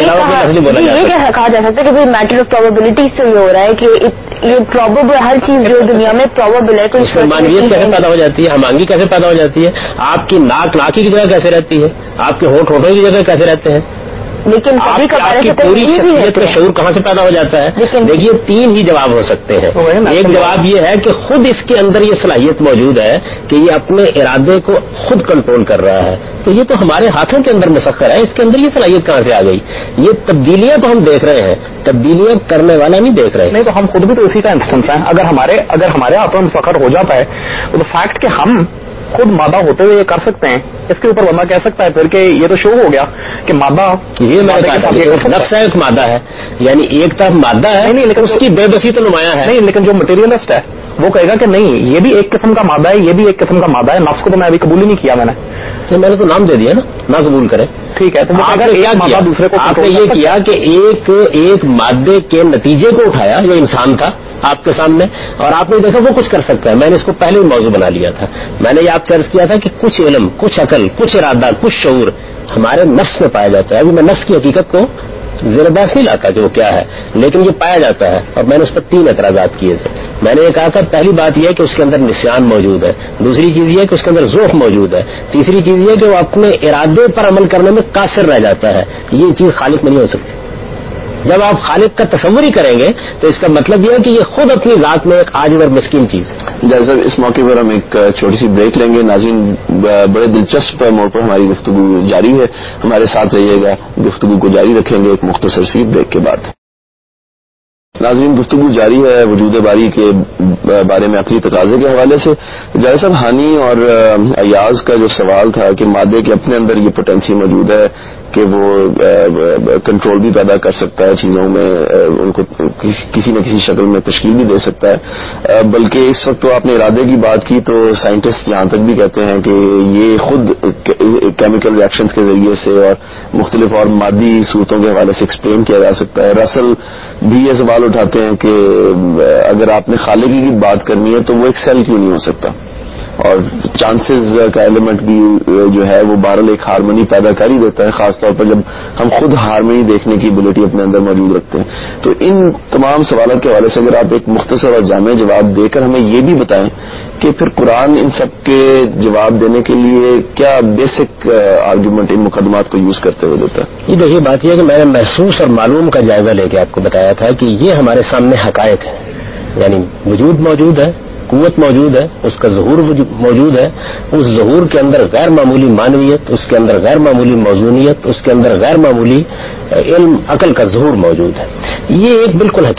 کہا جا سکتا ہے کہ میٹر آف پروبیبلٹی سے یہ ہو رہا ہے کہ یہ پروبیبل ہر چیز جو دنیا میں پروبیبل ہے. تو اس میں معنویت کیسے پیدا ہو جاتی ہے؟ ہمانگی کیسے پیدا ہو جاتی ہے؟ آپ کی ناکی کی جگہ کیسے رہتی ہے؟ آپ کے ہونٹ ہونٹوں کی جگہ کیسے رہتے ہیں؟ لیکن آپ کی پوری شخصیت کا شعور کہاں سے پیدا ہو جاتا ہے؟ دیکھیے تین ہی جواب ہو سکتے ہیں. ایک جواب یہ ہے کہ خود اس کے اندر یہ صلاحیت موجود ہے کہ یہ اپنے ارادے کو خود کنٹرول کر رہا ہے. تو یہ تو ہمارے ہاتھوں کے اندر مسخر ہے. اس کے اندر یہ صلاحیت کہاں سے آ گئی؟ یہ تبدیلیاں تو ہم دیکھ رہے ہیں، تبدیلیاں کرنے والا نہیں دیکھ رہے. نہیں تو ہم خود بھی تو اسی کا انسٹنس ہیں. اگر ہمارے ہاتھوں میں مسخر ہو جاتا ہے تو فیکٹ کہ ہم خود مادہ ہوتے ہوئے یہ کر سکتے ہیں، اس کے اوپر بندہ کہہ سکتا ہے پھر کہ یہ تو شو ہو گیا کہ مادہ یہ نفس ہے، ایک مادہ ہے، یعنی ایک طرف مادہ ہے نہیں لیکن اس کی بے بسی تو نمایاں ہے. نہیں لیکن جو مٹیریلسٹ ہے وہ کہے گا کہ نہیں یہ بھی ایک قسم کا مادہ ہے، یہ بھی ایک قسم کا مادہ ہے. نفس کو تو میں ابھی قبول ہی نہیں کیا میں نے تو نام دے دیا نا، نہ قبول کرے. ٹھیک ہے، تو آپ نے کیا کیا؟ دوسرے کو آپ نے یہ کیا کہ ایک مادے کے نتیجے کو اٹھایا جو انسان تھا آپ کے سامنے، اور آپ نے دیکھا وہ کچھ کر سکتا ہے. میں نے اس کو پہلے ہی موضوع بنا لیا تھا. میں نے یہ آپ سے عرض کیا تھا کہ کچھ علم، کچھ عقل، کچھ ارادہ، کچھ شعور ہمارے نفس میں پایا جاتا ہے. ابھی میں نفس کی حقیقت کو زیر بحث نہیں لاتا کہ وہ کیا ہے، لیکن یہ پایا جاتا ہے. اور میں نے اس پر 3 اعتراضات کیے تھے. میں نے یہ کہا تھا پہلی بات یہ ہے کہ اس کے اندر نسیان موجود ہے، دوسری چیز یہ ہے کہ اس کے اندر ذوق موجود ہے، تیسری چیز یہ ہے کہ وہ اپنے ارادے پر عمل کرنے میں قاصر رہ جاتا ہے. یہ چیز خالق میں نہیں ہو سکتی. جب آپ خالق کا تصور ہی کریں گے تو اس کا مطلب یہ ہے کہ یہ خود اپنی ذات میں ایک عاجز اور مسکین چیز ہے. جیسا اس موقع پر ہم ایک چھوٹی سی بریک لیں گے. ناظرین بڑے دلچسپ موڑ پر ہماری گفتگو جاری ہے، ہمارے ساتھ رہیے گا، گفتگو کو جاری رکھیں گے ایک مختصر سی بریک کے بعد. ناظرین گفتگو جاری ہے وجود باری کے بارے میں عقلی تقاضے کے حوالے سے. جائے صاحب ہانی اور ایاز کا جو سوال تھا کہ مادے کے اپنے اندر یہ پوٹینسی موجود ہے کہ وہ کنٹرول بھی پیدا کر سکتا ہے چیزوں میں، ان کو کسی نہ کسی شکل میں تشکیل بھی دے سکتا ہے. بلکہ اس وقت تو آپ نے ارادے کی بات کی تو سائنٹسٹ یہاں تک بھی کہتے ہیں کہ یہ خود کیمیکل ریئیکشنز کے ذریعے سے اور مختلف اور مادی صورتوں کے حوالے سے ایکسپلین کیا جا سکتا ہے. رسل بھی یہ سوال اٹھاتے ہیں کہ اگر آپ نے خالقی کی بات کرنی ہے تو وہ ایک سیل کیوں نہیں ہو سکتا، اور چانسز کا ایلیمنٹ بھی جو ہے وہ بہرحال ایک ہارمونی پیدا کر ہی دیتا ہے، خاص طور پر جب ہم خود ہارمونی دیکھنے کی ایبلٹی اپنے اندر موجود رکھتے ہیں. تو ان تمام سوالات کے حوالے سے اگر آپ ایک مختصر اور جامع جواب دے کر ہمیں یہ بھی بتائیں کہ پھر قرآن ان سب کے جواب دینے کے لیے کیا بیسک آرگیومنٹ ان مقدمات کو یوز کرتے ہوئے دیتا ہے. یہ دیکھیے بات یہ ہے کہ میں نے محسوس اور معلوم کا جائزہ لے کے آپ کو بتایا تھا کہ یہ ہمارے سامنے حقائق ہے، یعنی وجود موجود ہے، قوت موجود ہے، اس کا ظہور موجود ہے، اس ظہور کے اندر غیر معمولی معنویت، اس کے اندر غیر معمولی موزونیت، اس کے اندر غیر معمولی علم عقل کا ظہور موجود ہے. یہ ایک بالکل حقیقت ہے.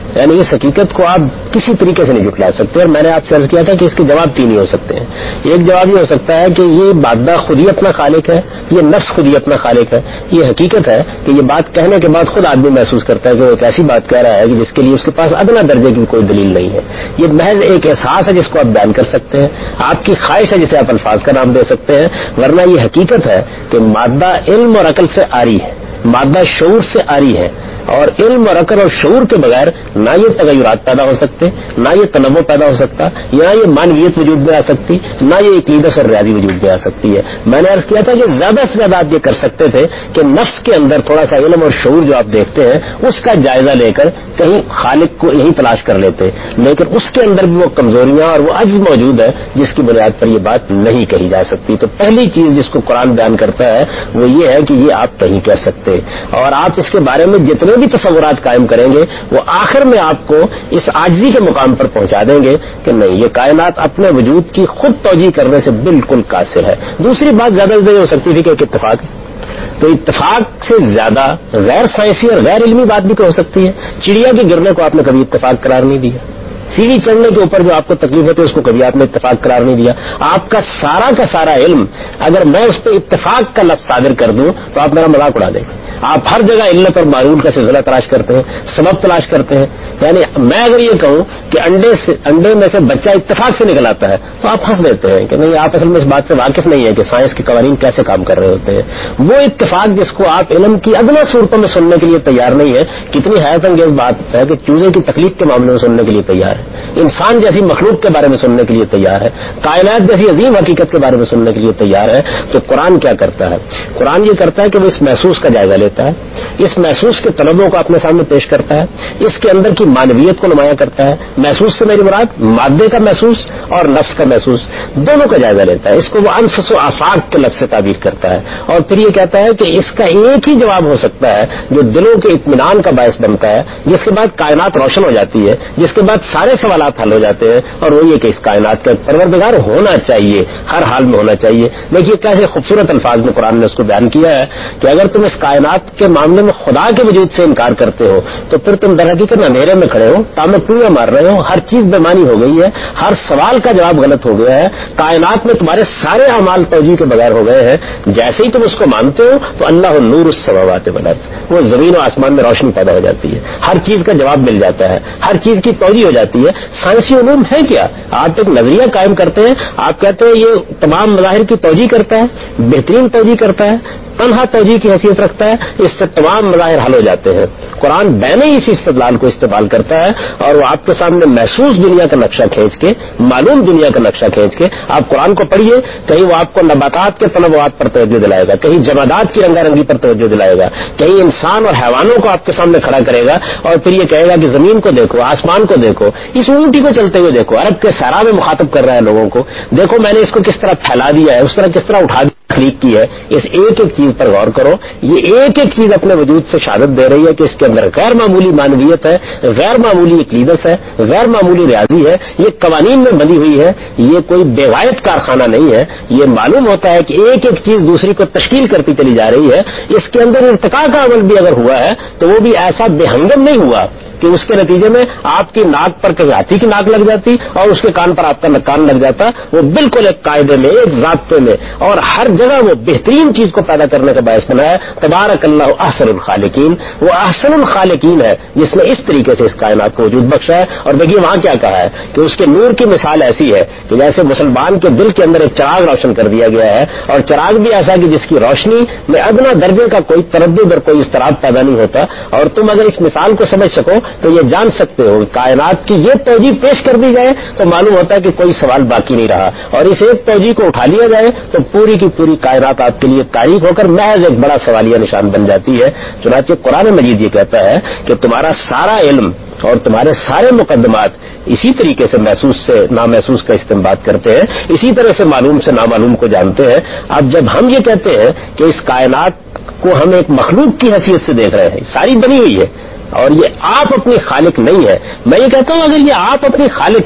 یعنی اس حقیقت کو آپ کسی طریقے سے نہیں جھٹلا سکتے. اور میں نے آپ سے عرض کیا تھا کہ اس کے جواب تین ہی ہو سکتے ہیں. ایک جواب یہ ہو سکتا ہے کہ یہ مادہ خود ہی اپنا خالق ہے, یہ نفس خود ہی اپنا خالق ہے. یہ حقیقت ہے کہ یہ بات کہنے کے بعد خود آدمی محسوس کرتا ہے کہ وہ ایک ایسی بات کہہ رہا ہے کہ جس کے لیے اس کے پاس ادنا درجے کی کوئی دلیل نہیں ہے. یہ محض ایک احساس ہے جس کو آپ بیان کر سکتے ہیں, آپ کی خواہش ہے جسے آپ الفاظ کا نام دے سکتے ہیں. ورنہ یہ حقیقت ہے کہ مادہ علم اور عقل سے آری ہے, مادہ شعور سے آری ہے, اور علم اور عقل اور شعور کے بغیر نہ یہ تغیرات پیدا ہو سکتے, نہ یہ تنوع پیدا ہو سکتا, یا یہ معنویت وجود میں آ سکتی, نہ یہ اقلیدت اور ریاضی وجود میں آ سکتی ہے. میں نے عرض کیا تھا کہ زیادہ سے زیادہ آپ یہ کر سکتے تھے کہ نفس کے اندر تھوڑا سا علم اور شعور جو آپ دیکھتے ہیں اس کا جائزہ لے کر کہیں خالق کو یہیں تلاش کر لیتے, لیکن اس کے اندر بھی وہ کمزوریاں اور وہ عجز موجود ہے جس کی بنیاد پر یہ بات نہیں کہی جا سکتی. تو پہلی چیز جس کو قرآن بیان کرتا ہے وہ یہ ہے کہ یہ آپ نہیں کہہ سکتے, اور آپ اس کے بارے میں جتنے بھی تصورات قائم کریں گے وہ آخر میں آپ کو اس عاجزی کے مقام پر پہنچا دیں گے کہ نہیں, یہ کائنات اپنے وجود کی خود توجیہ کرنے سے بالکل قاصر ہے. دوسری بات زیادہ ہو سکتی تھی کہ ایک اتفاق ہے, تو اتفاق سے زیادہ غیر سائنسی اور غیر علمی بات بھی ہو سکتی ہے. چڑیا کے گرنے کو آپ نے کبھی اتفاق قرار نہیں دیا, سیڑھی چڑھنے کے اوپر جو آپ کو تکلیف ہوتی ہے اس کو کبھی آپ نے اتفاق قرار نہیں دیا. آپ کا سارا علم اگر میں اس پہ اتفاق کا لفظ صادر کر دوں تو آپ میرا مذاق اڑا دیں گے. آپ ہر جگہ علت اور معلول کا سلسلہ تلاش کرتے ہیں, سبب تلاش کرتے ہیں. یعنی میں اگر یہ کہوں کہ انڈے میں سے بچہ اتفاق سے نکل آتا ہے تو آپ ہنس دیتے ہیں کہ نہیں, آپ اصل میں اس بات سے واقف نہیں ہے کہ سائنس کے قوانین کیسے کام کر رہے ہوتے ہیں. وہ اتفاق جس کو آپ علم کی ادنا صورتوں میں سننے کے لیے تیار نہیں ہے. کتنی حیرت انگیز بات ہے کہ چوزے کی تخلیق کے معاملے میں سننے کے لیے تیار ہے, انسان جیسی مخلوق کے بارے میں سننے کے لیے تیار ہے, کائنات جیسی عظیم حقیقت کے بارے میں سننے کے لیے تیار ہے. تو قرآن کیا کرتا ہے؟ قرآن یہ کرتا ہے کہ وہ اس محسوس کا جائزہ لیتا ہے, اس محسوس کے طلبوں کو اپنے سامنے پیش کرتا ہے, اس کے اندر کی معنویت کو نمایاں کرتا ہے. محسوس سے میری مراد مادے کا محسوس اور نفس کا محسوس دونوں کا جائزہ لیتا ہے. اس کو وہ انفس و آفاق کے لفظ سے تعبیر کرتا ہے, اور پھر یہ کہتا ہے کہ اس کا ایک ہی جواب ہو سکتا ہے جو دلوں کے اطمینان کا باعث بنتا ہے, جس کے بعد کائنات روشن ہو جاتی ہے, جس کے بعد سارے سوالات حل ہو جاتے ہیں. اور وہ یہ کہ اس کائنات کا ایک پروردگار ہونا چاہیے, ہر حال میں ہونا چاہیے. دیکھیے کیسے خوبصورت الفاظ میں قرآن نے اس کو بیان کیا ہے کہ اگر تم اس کائنات کے معاملے میں خدا کے وجود سے انکار کرتے ہو تو پھر تم در حقیقت اندھیرے میں کھڑے ہو, تامے پویاں مار رہے ہو, ہر چیز بےمانی ہو گئی ہے, ہر سوال کا جواب غلط ہو گیا ہے, کائنات میں تمہارے سارے اعمال توجیہ کے بغیر ہو گئے ہیں. جیسے ہی تم اس کو مانتے ہو تو اللہ نور السماوات والارض, وہ زمین و آسمان میں روشنی پیدا ہو جاتی ہے, ہر چیز کا جواب مل جاتا ہے, ہر چیز کی توجیہ ہو جاتی ہے. سائنسی علوم ہے کیا؟ آپ ایک نظریہ قائم کرتے ہیں, آپ کہتے ہیں یہ تمام مظاہر کی توجیہ کرتا ہے, بہترین توجیہ کرتا ہے, تنہا توجیہ کی حیثیت رکھتا ہے, اس سے تمام مظاہر حل ہو جاتے ہیں. قرآن بین ہی اسی استدلال کو استعمال کرتا ہے, اور وہ آپ کے سامنے محسوس دنیا کا نقشہ کھینچ کے, معلوم دنیا کا نقشہ کھینچ کے, آپ قرآن کو پڑھیے, کہیں وہ آپ کو نباتات کے تنوعات پر توجہ دلائے گا, کہیں جمادات کی رنگا رنگی پر توجہ دلائے گا, کہیں انسان اور حیوانوں کو آپ کے سامنے کھڑا کرے گا, اور پھر یہ کہے گا کہ زمین کو دیکھو, آسمان کو دیکھو, اس اونٹی کو چلتے ہوئے دیکھو, عرب کے صحرا میں مخاطب کر رہا ہے لوگوں کو, دیکھو میں نے اس کو کس طرح پھیلا دیا ہے, اس طرح کس طرح اٹھا تخلیق کی ہے. اس ایک ایک چیز پر غور کرو, یہ ایک ایک چیز اپنے وجود سے شہادت دے رہی ہے کہ اس کے اندر غیر معمولی معنویت ہے, غیر معمولی اقلیدت ہے, غیر معمولی ریاضی ہے, یہ قوانین میں بندی ہوئی ہے, یہ کوئی بغایت کارخانہ نہیں ہے. یہ معلوم ہوتا ہے کہ ایک ایک چیز دوسری کو تشکیل کرتی چلی جا رہی ہے. اس کے اندر ارتقاء کا عمل بھی اگر ہوا ہے تو وہ بھی ایسا بے ہنگم نہیں ہوا کہ اس کے نتیجے میں آپ کی ناک پر کسی ہاتھی کی ناک لگ جاتی اور اس کے کان پر آپ کا کان لگ جاتا. وہ بالکل ایک قاعدے میں, ایک ضابطے میں, اور ہر جگہ وہ بہترین چیز کو پیدا کرنے کا باعث بنا ہے. تبارک اللہ احسن الخالقین, وہ احسن الخالقین ہے جس نے اس طریقے سے اس کائنات کو وجود بخشا ہے. اور دیکھیے وہاں کیا کہا ہے کہ اس کے نور کی مثال ایسی ہے کہ جیسے مسلمان کے دل کے اندر ایک چراغ روشن کر دیا گیا ہے, اور چراغ بھی ایسا کہ جس کی روشنی میں ادنا درجے کا کوئی تردد اور کوئی اضطراب پیدا نہیں ہوتا. اور تم اگر اس مثال کو سمجھ سکو تو یہ جان سکتے ہو کہ کائنات کی یہ توجیہ پیش کر دی جائے تو معلوم ہوتا ہے کہ کوئی سوال باقی نہیں رہا, اور اس ایک توجیہ کو اٹھا لیا جائے تو پوری کی پوری کائنات آپ کے لیے تاریخ ہو کر محض ایک بڑا سوالیہ نشان بن جاتی ہے. چنانچہ قرآن مجید یہ کہتا ہے کہ تمہارا سارا علم اور تمہارے سارے مقدمات اسی طریقے سے محسوس سے نامحسوس کا استنباط کرتے ہیں, اسی طرح سے معلوم سے نامعلوم کو جانتے ہیں. اب جب ہم یہ کہتے ہیں کہ اس کائنات کو ہم ایک مخلوق کی حیثیت سے دیکھ رہے ہیں, ساری بنی ہوئی ہے اور یہ آپ اپنی خالق نہیں ہے, میں یہ کہتا ہوں اگر یہ آپ اپنی خالق ہو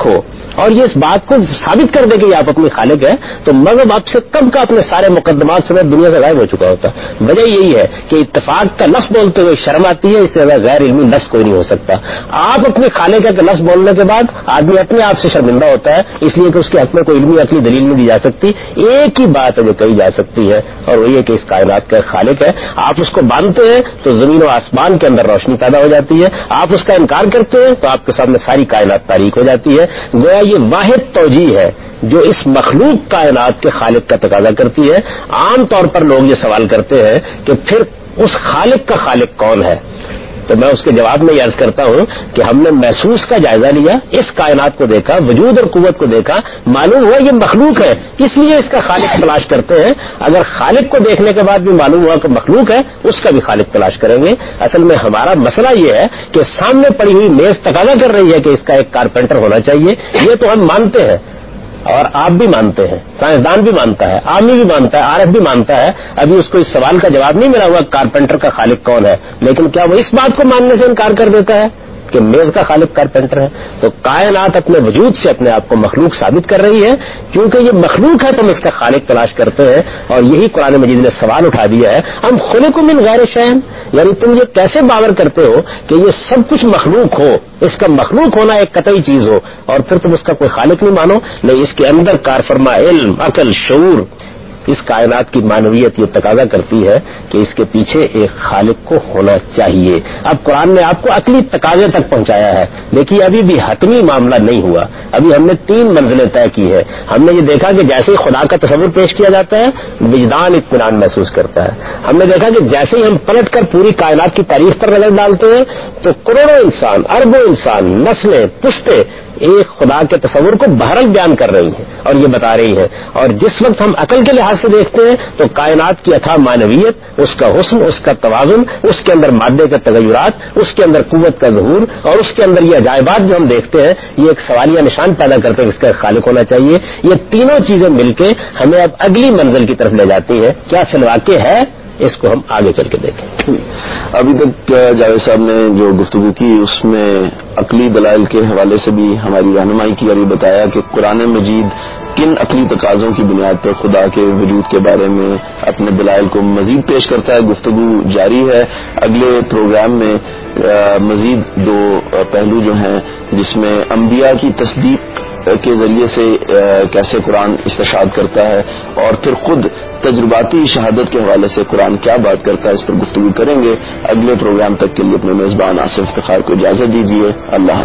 اور یہ اس بات کو ثابت کر دے کہ آپ اپنی خالق ہے تو مذہب آپ سے کب کا اپنے سارے مقدمات سمیت دنیا سے غائب ہو چکا ہوتا. وجہ یہی ہے کہ اتفاق کا لفظ بولتے ہوئے شرم آتی ہے, اس سے زیادہ غیر علمی لفظ کوئی نہیں ہو سکتا. آپ اپنی خالق کا لفظ بولنے کے بعد آدمی اپنے آپ سے شرمندہ ہوتا ہے, اس لیے کہ اس کے حق میں کوئی علمی عقلی دلیل نہیں دی جا سکتی. ایک ہی بات ہے جو کہی جا سکتی ہے اور وہی ہے کہ اس کائنات کا خالق ہے. آپ اس کو مانتے ہیں تو زمین و آسمان کے اندر روشنی پیدا ہو جاتی ہے, آپ اس کا انکار کرتے ہیں تو آپ کے سامنے ساری کائنات تاریک ہو جاتی ہے. گویا یہ واحد توجیہ ہے جو اس مخلوق کائنات کے خالق کا تقاضا کرتی ہے. عام طور پر لوگ یہ سوال کرتے ہیں کہ پھر اس خالق کا خالق کون ہے؟ تو میں اس کے جواب میں یہ عرض کرتا ہوں کہ ہم نے محسوس کا جائزہ لیا, اس کائنات کو دیکھا, وجود اور قوت کو دیکھا, معلوم ہوا یہ مخلوق ہے, اس لیے اس کا خالق تلاش کرتے ہیں. اگر خالق کو دیکھنے کے بعد بھی معلوم ہوا کہ مخلوق ہے, اس کا بھی خالق تلاش کریں گے. اصل میں ہمارا مسئلہ یہ ہے کہ سامنے پڑی ہوئی میز تقاضا کر رہی ہے کہ اس کا ایک کارپینٹر ہونا چاہیے. یہ تو ہم مانتے ہیں اور آپ بھی مانتے ہیں, سائنسدان بھی مانتا ہے, عامی بھی مانتا ہے, عارف بھی مانتا ہے. ابھی اس کو اس سوال کا جواب نہیں ملا ہوا کارپینٹر کا خالق کون ہے, لیکن کیا وہ اس بات کو ماننے سے انکار کر دیتا ہے کہ میز کا خالق کارپینٹر ہے؟ تو کائنات اپنے وجود سے اپنے آپ کو مخلوق ثابت کر رہی ہے. کیونکہ یہ مخلوق ہے تو ہم اس کا خالق تلاش کرتے ہیں, اور یہی قرآن مجید نے سوال اٹھا دیا ہے, ہم خلقوا من غیر شیء, یعنی تم یہ کیسے باور کرتے ہو کہ یہ سب کچھ مخلوق ہو, اس کا مخلوق ہونا ایک قطعی چیز ہو, اور پھر تم اس کا کوئی خالق نہیں مانو؟ نہیں, اس کے اندر کار فرما علم, عقل, شعور, اس کائنات کی معنویت یہ تقاضا کرتی ہے کہ اس کے پیچھے ایک خالق کو ہونا چاہیے. اب قرآن نے آپ کو عقلی تقاضے تک پہنچایا ہے, لیکن ابھی بھی حتمی معاملہ نہیں ہوا. ابھی ہم نے 3 منزلیں طے کی ہے. ہم نے یہ دیکھا کہ جیسے ہی خدا کا تصور پیش کیا جاتا ہے وجدان اطمینان محسوس کرتا ہے. ہم نے دیکھا کہ جیسے ہی ہم پلٹ کر پوری کائنات کی تاریخ پر نظر ڈالتے ہیں تو کروڑوں انسان, اربوں انسان, نسلیں, پشتیں ایک خدا کے تصور کو بہرحال بیان کر رہی ہیں اور یہ بتا رہی ہیں. اور جس وقت ہم عقل کے لحاظ سے دیکھتے ہیں تو کائنات کی اتھاہ معنویت, اس کا حسن, اس کا توازن, اس کے اندر مادے کے تغیرات, اس کے اندر قوت کا ظہور, اور اس کے اندر یہ عجائبات جو ہم دیکھتے ہیں, یہ ایک سوالیہ نشان پیدا کرتے ہیں کہ اس کا خالق ہونا چاہیے. یہ تینوں چیزیں مل کے ہمیں اب اگلی منزل کی طرف لے جاتی ہیں. کیا فی الواقع ہے, اس کو ہم آگے چل کے دیکھیں. ابھی تک جاوید صاحب نے جو گفتگو کی اس میں عقلی دلائل کے حوالے سے بھی ہماری رہنمائی کی اور یہ بتایا کہ قرآن مجید کن عقلی تقاضوں کی بنیاد پر خدا کے وجود کے بارے میں اپنے دلائل کو مزید پیش کرتا ہے. گفتگو جاری ہے. اگلے پروگرام میں مزید 2 پہلو جو ہیں جس میں انبیاء کی تصدیق کے ذریعے سے کیسے قرآن استشہاد کرتا ہے اور پھر خود تجرباتی شہادت کے حوالے سے قرآن کیا بات کرتا ہے, اس پر گفتگو کریں گے. اگلے پروگرام تک کے لیے اپنے میزبان آصف افتخار کو اجازت دیجیے. اللہ